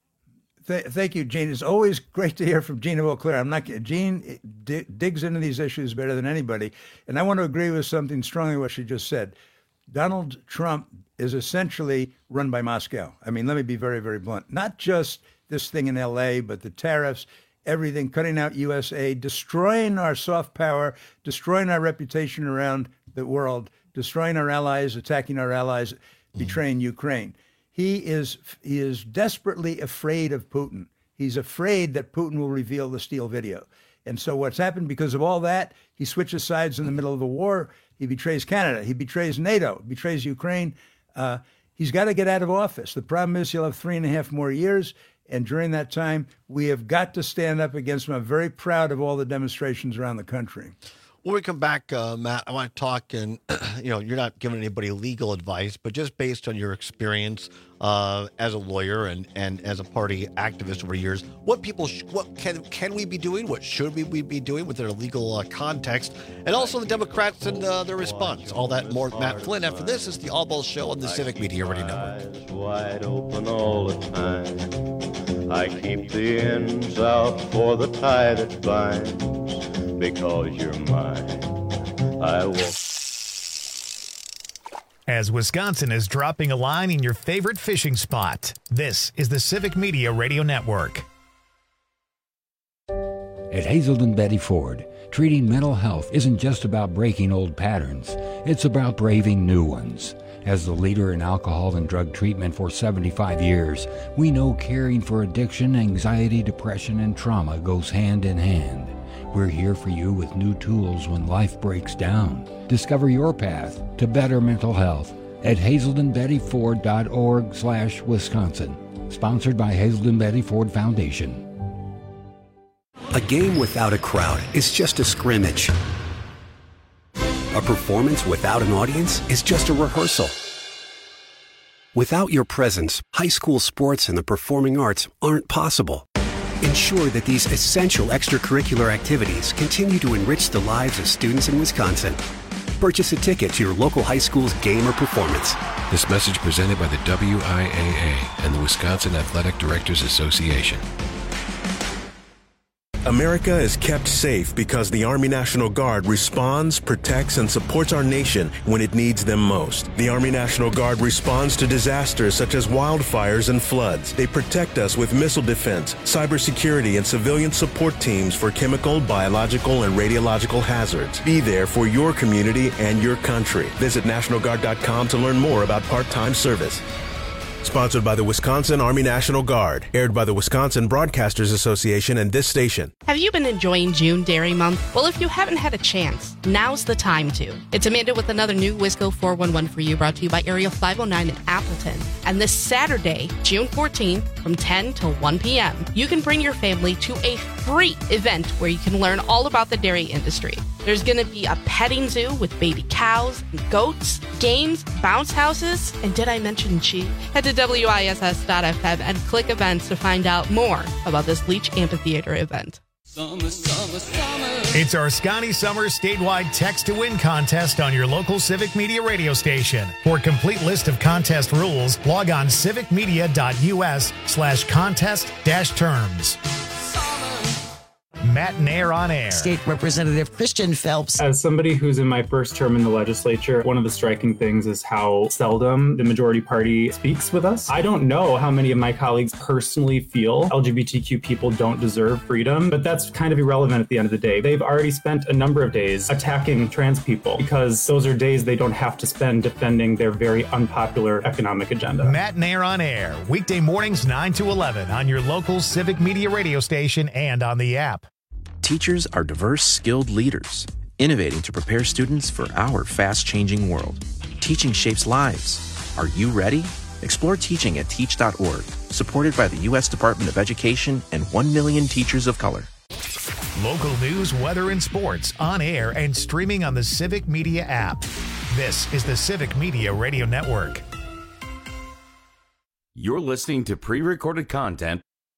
Th- thank you, Gene. It's always great to hear from Gene of Eau Claire. I'm not Gene d- digs into these issues better than anybody, and I want to agree with something strongly what she just said. Donald Trump is essentially run by Moscow. I mean, let me be very, very blunt. Not just this thing in L A, but the tariffs, everything, cutting out U S aid, destroying our soft power, destroying our reputation around the world, destroying our allies, attacking our allies, betraying mm. Ukraine. He is he is desperately afraid of Putin. He's afraid that Putin will reveal the Steele video. And so what's happened because of all that, he switches sides in the middle of a war. He betrays Canada. He betrays NATO, betrays Ukraine. Uh, he's got to get out of office. The problem is he'll have three and a half more years. And during that time, we have got to stand up against him. I'm very proud of all the demonstrations around the country. When we come back, uh, Matt, I want to talk, and you know, you're not giving anybody legal advice, but just based on your experience uh, as a lawyer and, and as a party activist over years, what people, sh- what can can we be doing? What should we, we be doing with their legal uh, context? And also the Democrats and uh, their response. All that and more with Matt Flynn. After this is the All Balls Show on the Civic Media Radio Network. Wide open all the time. I keep the ends out for the tie that binds. Because you're mine, I will. as Wisconsin is dropping a line in your favorite fishing spot. This is the Civic Media Radio Network. At Hazelden Betty Ford, treating mental health isn't just about breaking old patterns. It's about braving new ones. As the leader in alcohol and drug treatment for seventy-five years, we know caring for addiction, anxiety, depression, and trauma goes hand in hand. We're here for you with new tools when life breaks down. Discover your path to better mental health at hazelden betty ford dot org slash Wisconsin. Sponsored by Hazelden Betty Ford Foundation. A game without a crowd is just a scrimmage. A performance without an audience is just a rehearsal. Without your presence, high school sports and the performing arts aren't possible. Ensure that these essential extracurricular activities continue to enrich the lives of students in Wisconsin. Purchase a ticket to your local high school's game or performance. This message presented by the W I A A and the Wisconsin Athletic Directors Association. America is kept safe because the Army National Guard responds, protects, and supports our nation when it needs them most. The Army National Guard responds to disasters such as wildfires and floods. They protect us with missile defense, cybersecurity, and civilian support teams for chemical, biological, and radiological hazards. Be there for your community and your country. Visit National Guard dot com to learn more about part-time service. Sponsored by the Wisconsin Army National Guard. Aired by the Wisconsin Broadcasters Association and this station. Have you been enjoying June Dairy Month? Well, if you haven't had a chance, now's the time to. It's Amanda with another new Wisco four one one for you, brought to you by Area five oh nine in Appleton. And this Saturday, June fourteenth, from ten to one p.m., you can bring your family to a free event where you can learn all about the dairy industry. There's going to be a petting zoo with baby cows and goats, games, bounce houses, and did I mention cheese? Head to W I S S dot F M and click events to find out more about this Leach Amphitheater event. Summer, summer, summer. It's our Scotty Summer statewide text to win contest on your local Civic Media radio station. For a complete list of contest rules, log on civicmedia.us slash contest dash terms. Matt Nair on air. State Representative Christian Phelps. As somebody who's in my first term in the legislature, one of the striking things is how seldom the majority party speaks with us. I don't know how many of my colleagues personally feel L G B T Q people don't deserve freedom, but that's kind of irrelevant at the end of the day. They've already spent a number of days attacking trans people because those are days they don't have to spend defending their very unpopular economic agenda. Matt Nair on air, weekday mornings nine to eleven on your local Civic Media radio station and on the app. Teachers are diverse, skilled leaders, innovating to prepare students for our fast-changing world. Teaching shapes lives. Are you ready? Explore teaching at teach dot org, supported by the U S Department of Education and one million teachers of color. Local news, weather, and sports on air and streaming on the Civic Media app. This is the Civic Media Radio Network. You're listening to pre-recorded content.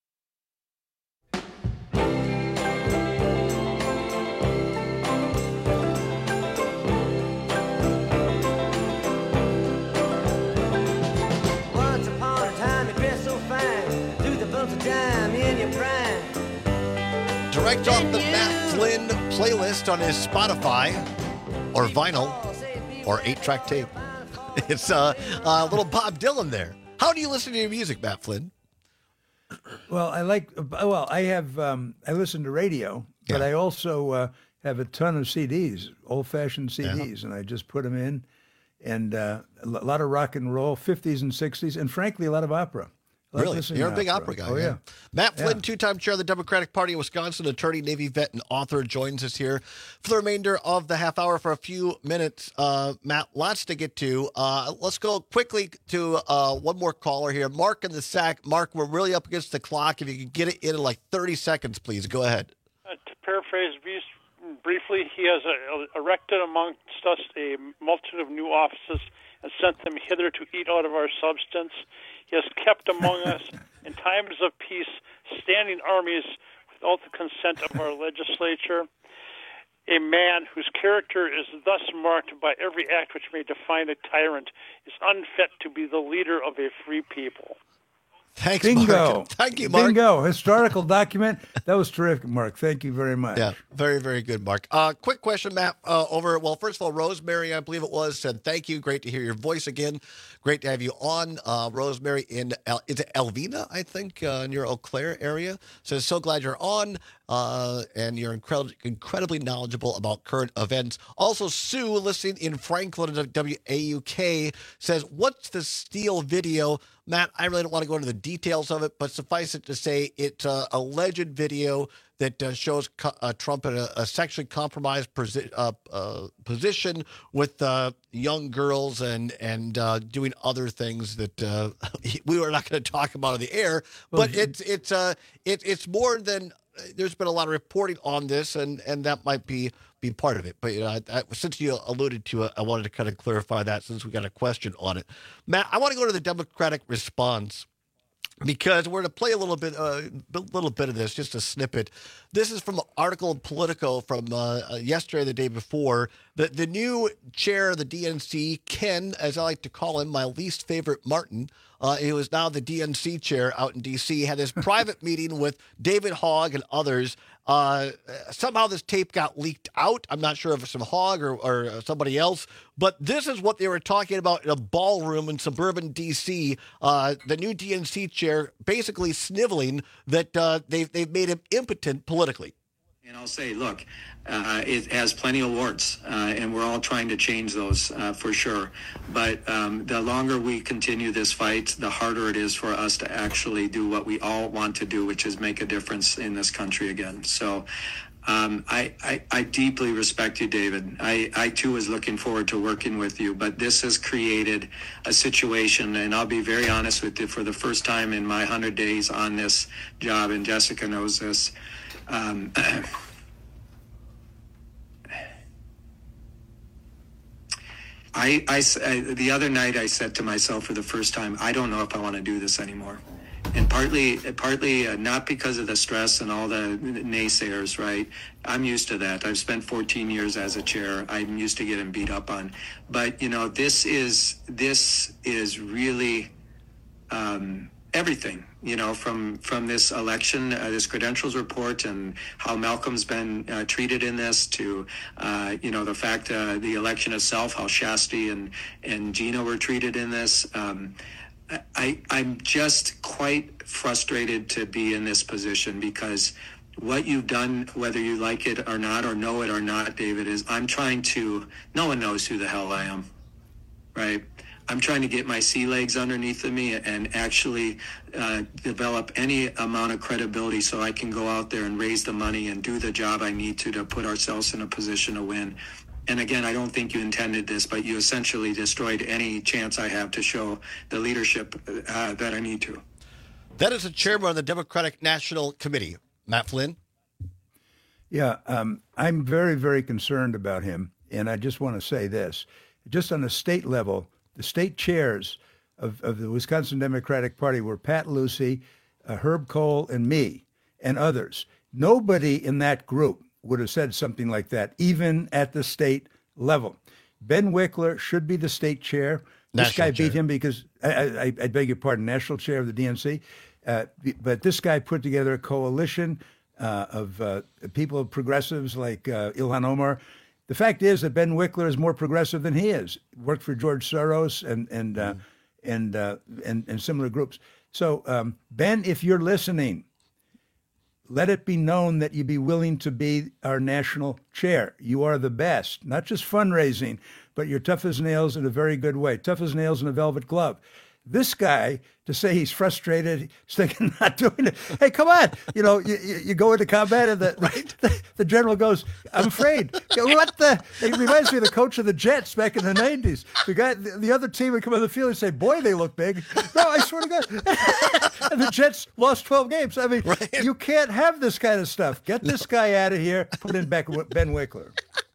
Direct off the Matt Flynn playlist on his Spotify or vinyl or eight-track tape. It's uh, a little Bob Dylan there. How do you listen to your music, Matt Flynn? Well, I like. Well, I have. Um, I listen to radio, but yeah. I also uh, have a ton of C Ds, old-fashioned C Ds, yeah. and I just put them in, and uh, a lot of rock and roll, fifties and sixties, and frankly, a lot of opera. Really? You're a big opera, opera guy. Oh, yeah. yeah. Matt Flynn, yeah. two-time chair of the Democratic Party of Wisconsin, attorney, Navy vet, and author, joins us here for the remainder of the half hour for a few minutes. Uh, Matt, lots to get to. Uh, let's go quickly to uh, one more caller here. Mark in the sack. Mark, we're really up against the clock. If you could get it in like thirty seconds, please. Go ahead. Uh, to paraphrase briefly, he has uh, erected amongst us a multitude of new offices and sent them hither to eat out of our substance. He has kept among us, in times of peace, standing armies without the consent of our legislature. A man whose character is thus marked by every act which may define a tyrant is unfit to be the leader of a free people. Thanks, Bingo. Mark. Thank you, Mark. Bingo. Historical document. That was terrific, Mark. Thank you very much. Yeah, very, very good, Mark. Uh, quick question, Matt. Uh, over, well, first of all, Rosemary, I believe it was, said thank you. Great to hear your voice again. Great to have you on. Uh, Rosemary in, El, is it Elvina, I think, uh, near Eau Claire area. Says, so glad you're on, uh, and you're incredibly, incredibly knowledgeable about current events. Also, Sue, listening in Franklin at W A U K, says, what's the Steele video? Matt, I really don't want to go into the details of it, but suffice it to say it's uh, a alleged video that uh, shows co- uh, Trump in a, a sexually compromised posi- uh, uh, position with uh, young girls and and uh, doing other things that uh, we were not going to talk about on the air. But well, it's it's uh, it, it's more than there's been a lot of reporting on this, and, and that might be. be part of it. But you know, I, I, since you alluded to it, I wanted to kind of clarify that since we got a question on it. Matt, I want to go to the Democratic response because we're going to play a little bit, uh, a little bit of this, just a snippet. This is from an article in Politico from uh, yesterday, the day before. The, the new chair of the D N C, Ken, as I like to call him, my least favorite Martin, uh, he was now the D N C chair out in D C, had his private meeting with David Hogg and others. Uh, somehow this tape got leaked out. I'm not sure if it's from Hogg or, or somebody else, but this is what they were talking about in a ballroom in suburban D C. Uh, the new D N C chair basically sniveling that uh, they've, they've made him impotent politically. And I'll say, look, uh, it has plenty of warts, uh, and we're all trying to change those uh, for sure. But um, the longer we continue this fight, the harder it is for us to actually do what we all want to do, which is make a difference in this country again. So um, I, I, I deeply respect you, David. I, I, too, was looking forward to working with you. But this has created a situation, and I'll be very honest with you, for the first time in my one hundred days on this job, and Jessica knows this, Um, I, I, I, the other night I said to myself for the first time, I don't know if I want to do this anymore. And partly, partly uh, not because of the stress and all the naysayers, right? I'm used to that. I've spent fourteen years as a chair. I'm used to getting beat up on. But, you know, this is, this is really, um, everything, you know, from from this election, uh, this credentials report, and how Malcolm's been uh, treated in this, to, uh, you know, the fact uh, the election itself, how Shasti and, and Gina were treated in this. Um, I, I'm just quite frustrated to be in this position, because what you've done, whether you like it or not, or know it or not, David, is I'm trying to, no one knows who the hell I am, right? I'm trying to get my sea legs underneath of me and actually uh, develop any amount of credibility so I can go out there and raise the money and do the job I need to to put ourselves in a position to win. And again, I don't think you intended this, but you essentially destroyed any chance I have to show the leadership uh, that I need to. That is the chairman of the Democratic National Committee, Matt Flynn. Yeah, um, I'm very, very concerned about him. And I just want to say this, just on a state level, the state chairs of, of the Wisconsin Democratic Party were Pat Lucey, uh, Herb Kohl, and me, and others. Nobody in that group would have said something like that, even at the state level. Ben Wickler should be the state chair. This National guy chair. beat him because, I, I, I beg your pardon, national chair of the D N C. Uh, but this guy put together a coalition uh, of uh, people, progressives like uh, Ilhan Omar. The fact is that Ben Wickler is more progressive than he is. Worked for George Soros and and uh, and, uh, and and similar groups. So um, Ben, if you're listening, let it be known that you be willing to be our national chair. You are the best, not just fundraising, but you're tough as nails in a very good way. Tough as nails in a velvet glove. This guy, to say he's frustrated, he's thinking not doing it. Hey, come on. You know, you, you go into combat and the, right. the, the general goes, I'm afraid. What the? It reminds me of the coach of the Jets back in the nineties. The guy, the, the other team would come on the field and say, boy, they look big. No, I swear to God. And the Jets lost twelve games. I mean, right. You can't have this kind of stuff. Get this no. guy out of here. Put in back Ben Wickler.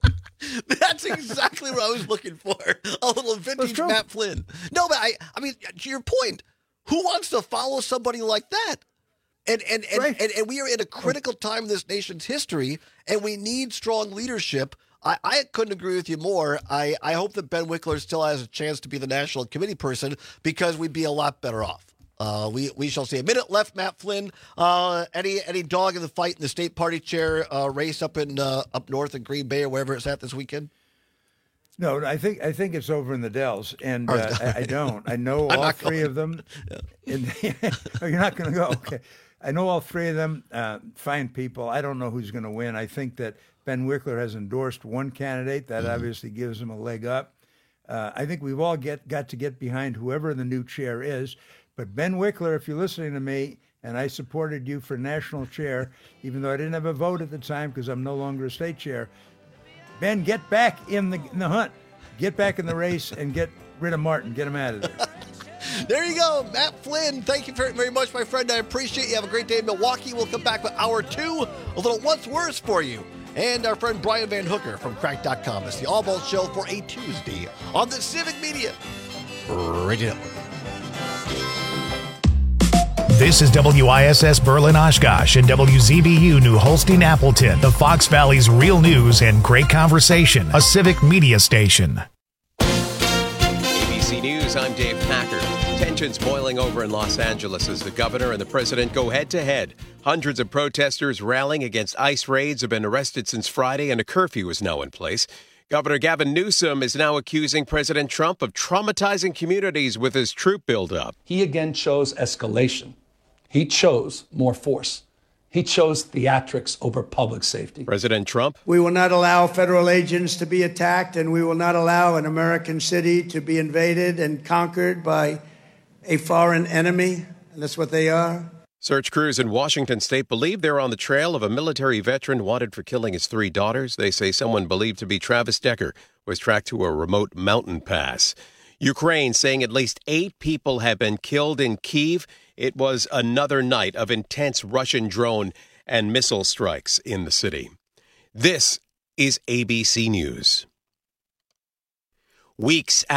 That's exactly what I was looking for. A little vintage Matt Flynn. No, but I, I mean, to your point, who wants to follow somebody like that? And and and, right. and, and we are in a critical time in this nation's history, and we need strong leadership. I, I couldn't agree with you more. I, I hope that Ben Wickler still has a chance to be the national committee person, because we'd be a lot better off. Uh, we we shall see. A minute left, Matt Flynn. Uh, any any dog in the fight in the state party chair uh, race up in uh, up north in Green Bay or wherever it's at this weekend? No, I think I think it's over in the Dells, and uh, I, I don't. I know all three of them. Yeah. And, oh, you're not going to go? Okay. I know all three of them. Uh, fine people. I don't know who's going to win. I think that Ben Wickler has endorsed one candidate. That mm-hmm. obviously gives him a leg up. Uh, I think we've all get got to get behind whoever the new chair is. But Ben Wickler, if you're listening to me, and I supported you for national chair, even though I didn't have a vote at the time because I'm no longer a state chair, Ben, get back in the, in the hunt. Get back in the race and get rid of Martin. Get him out of there. There you go, Matt Flynn. Thank you very, very much, my friend. I appreciate you. Have a great day in Milwaukee. We'll come back with hour two, a little What's Worse for you. And our friend Brian Van Hooker from crack dot com. It's the All Ball Show for a Tuesday on the Civic Media Radio Network. This is W I S S Berlin Oshkosh and W Z B U New Holstein Appleton, the Fox Valley's real news and great conversation, a civic media station. A B C News, I'm Dave Packard. Tensions boiling over in Los Angeles as the governor and the president go head-to-head. Hundreds of protesters rallying against ICE raids have been arrested since Friday, and a curfew is now in place. Governor Gavin Newsom is now accusing President Trump of traumatizing communities with his troop buildup. He again chose escalation. He chose more force. He chose theatrics over public safety. President Trump. We will not allow federal agents to be attacked, and we will not allow an American city to be invaded and conquered by a foreign enemy. And that's what they are. Search crews in Washington state believe they're on the trail of a military veteran wanted for killing his three daughters. They say someone believed to be Travis Decker was tracked to a remote mountain pass. Ukraine saying at least eight people have been killed in Kyiv. It was another night of intense Russian drone and missile strikes in the city. This is A B C News. Weeks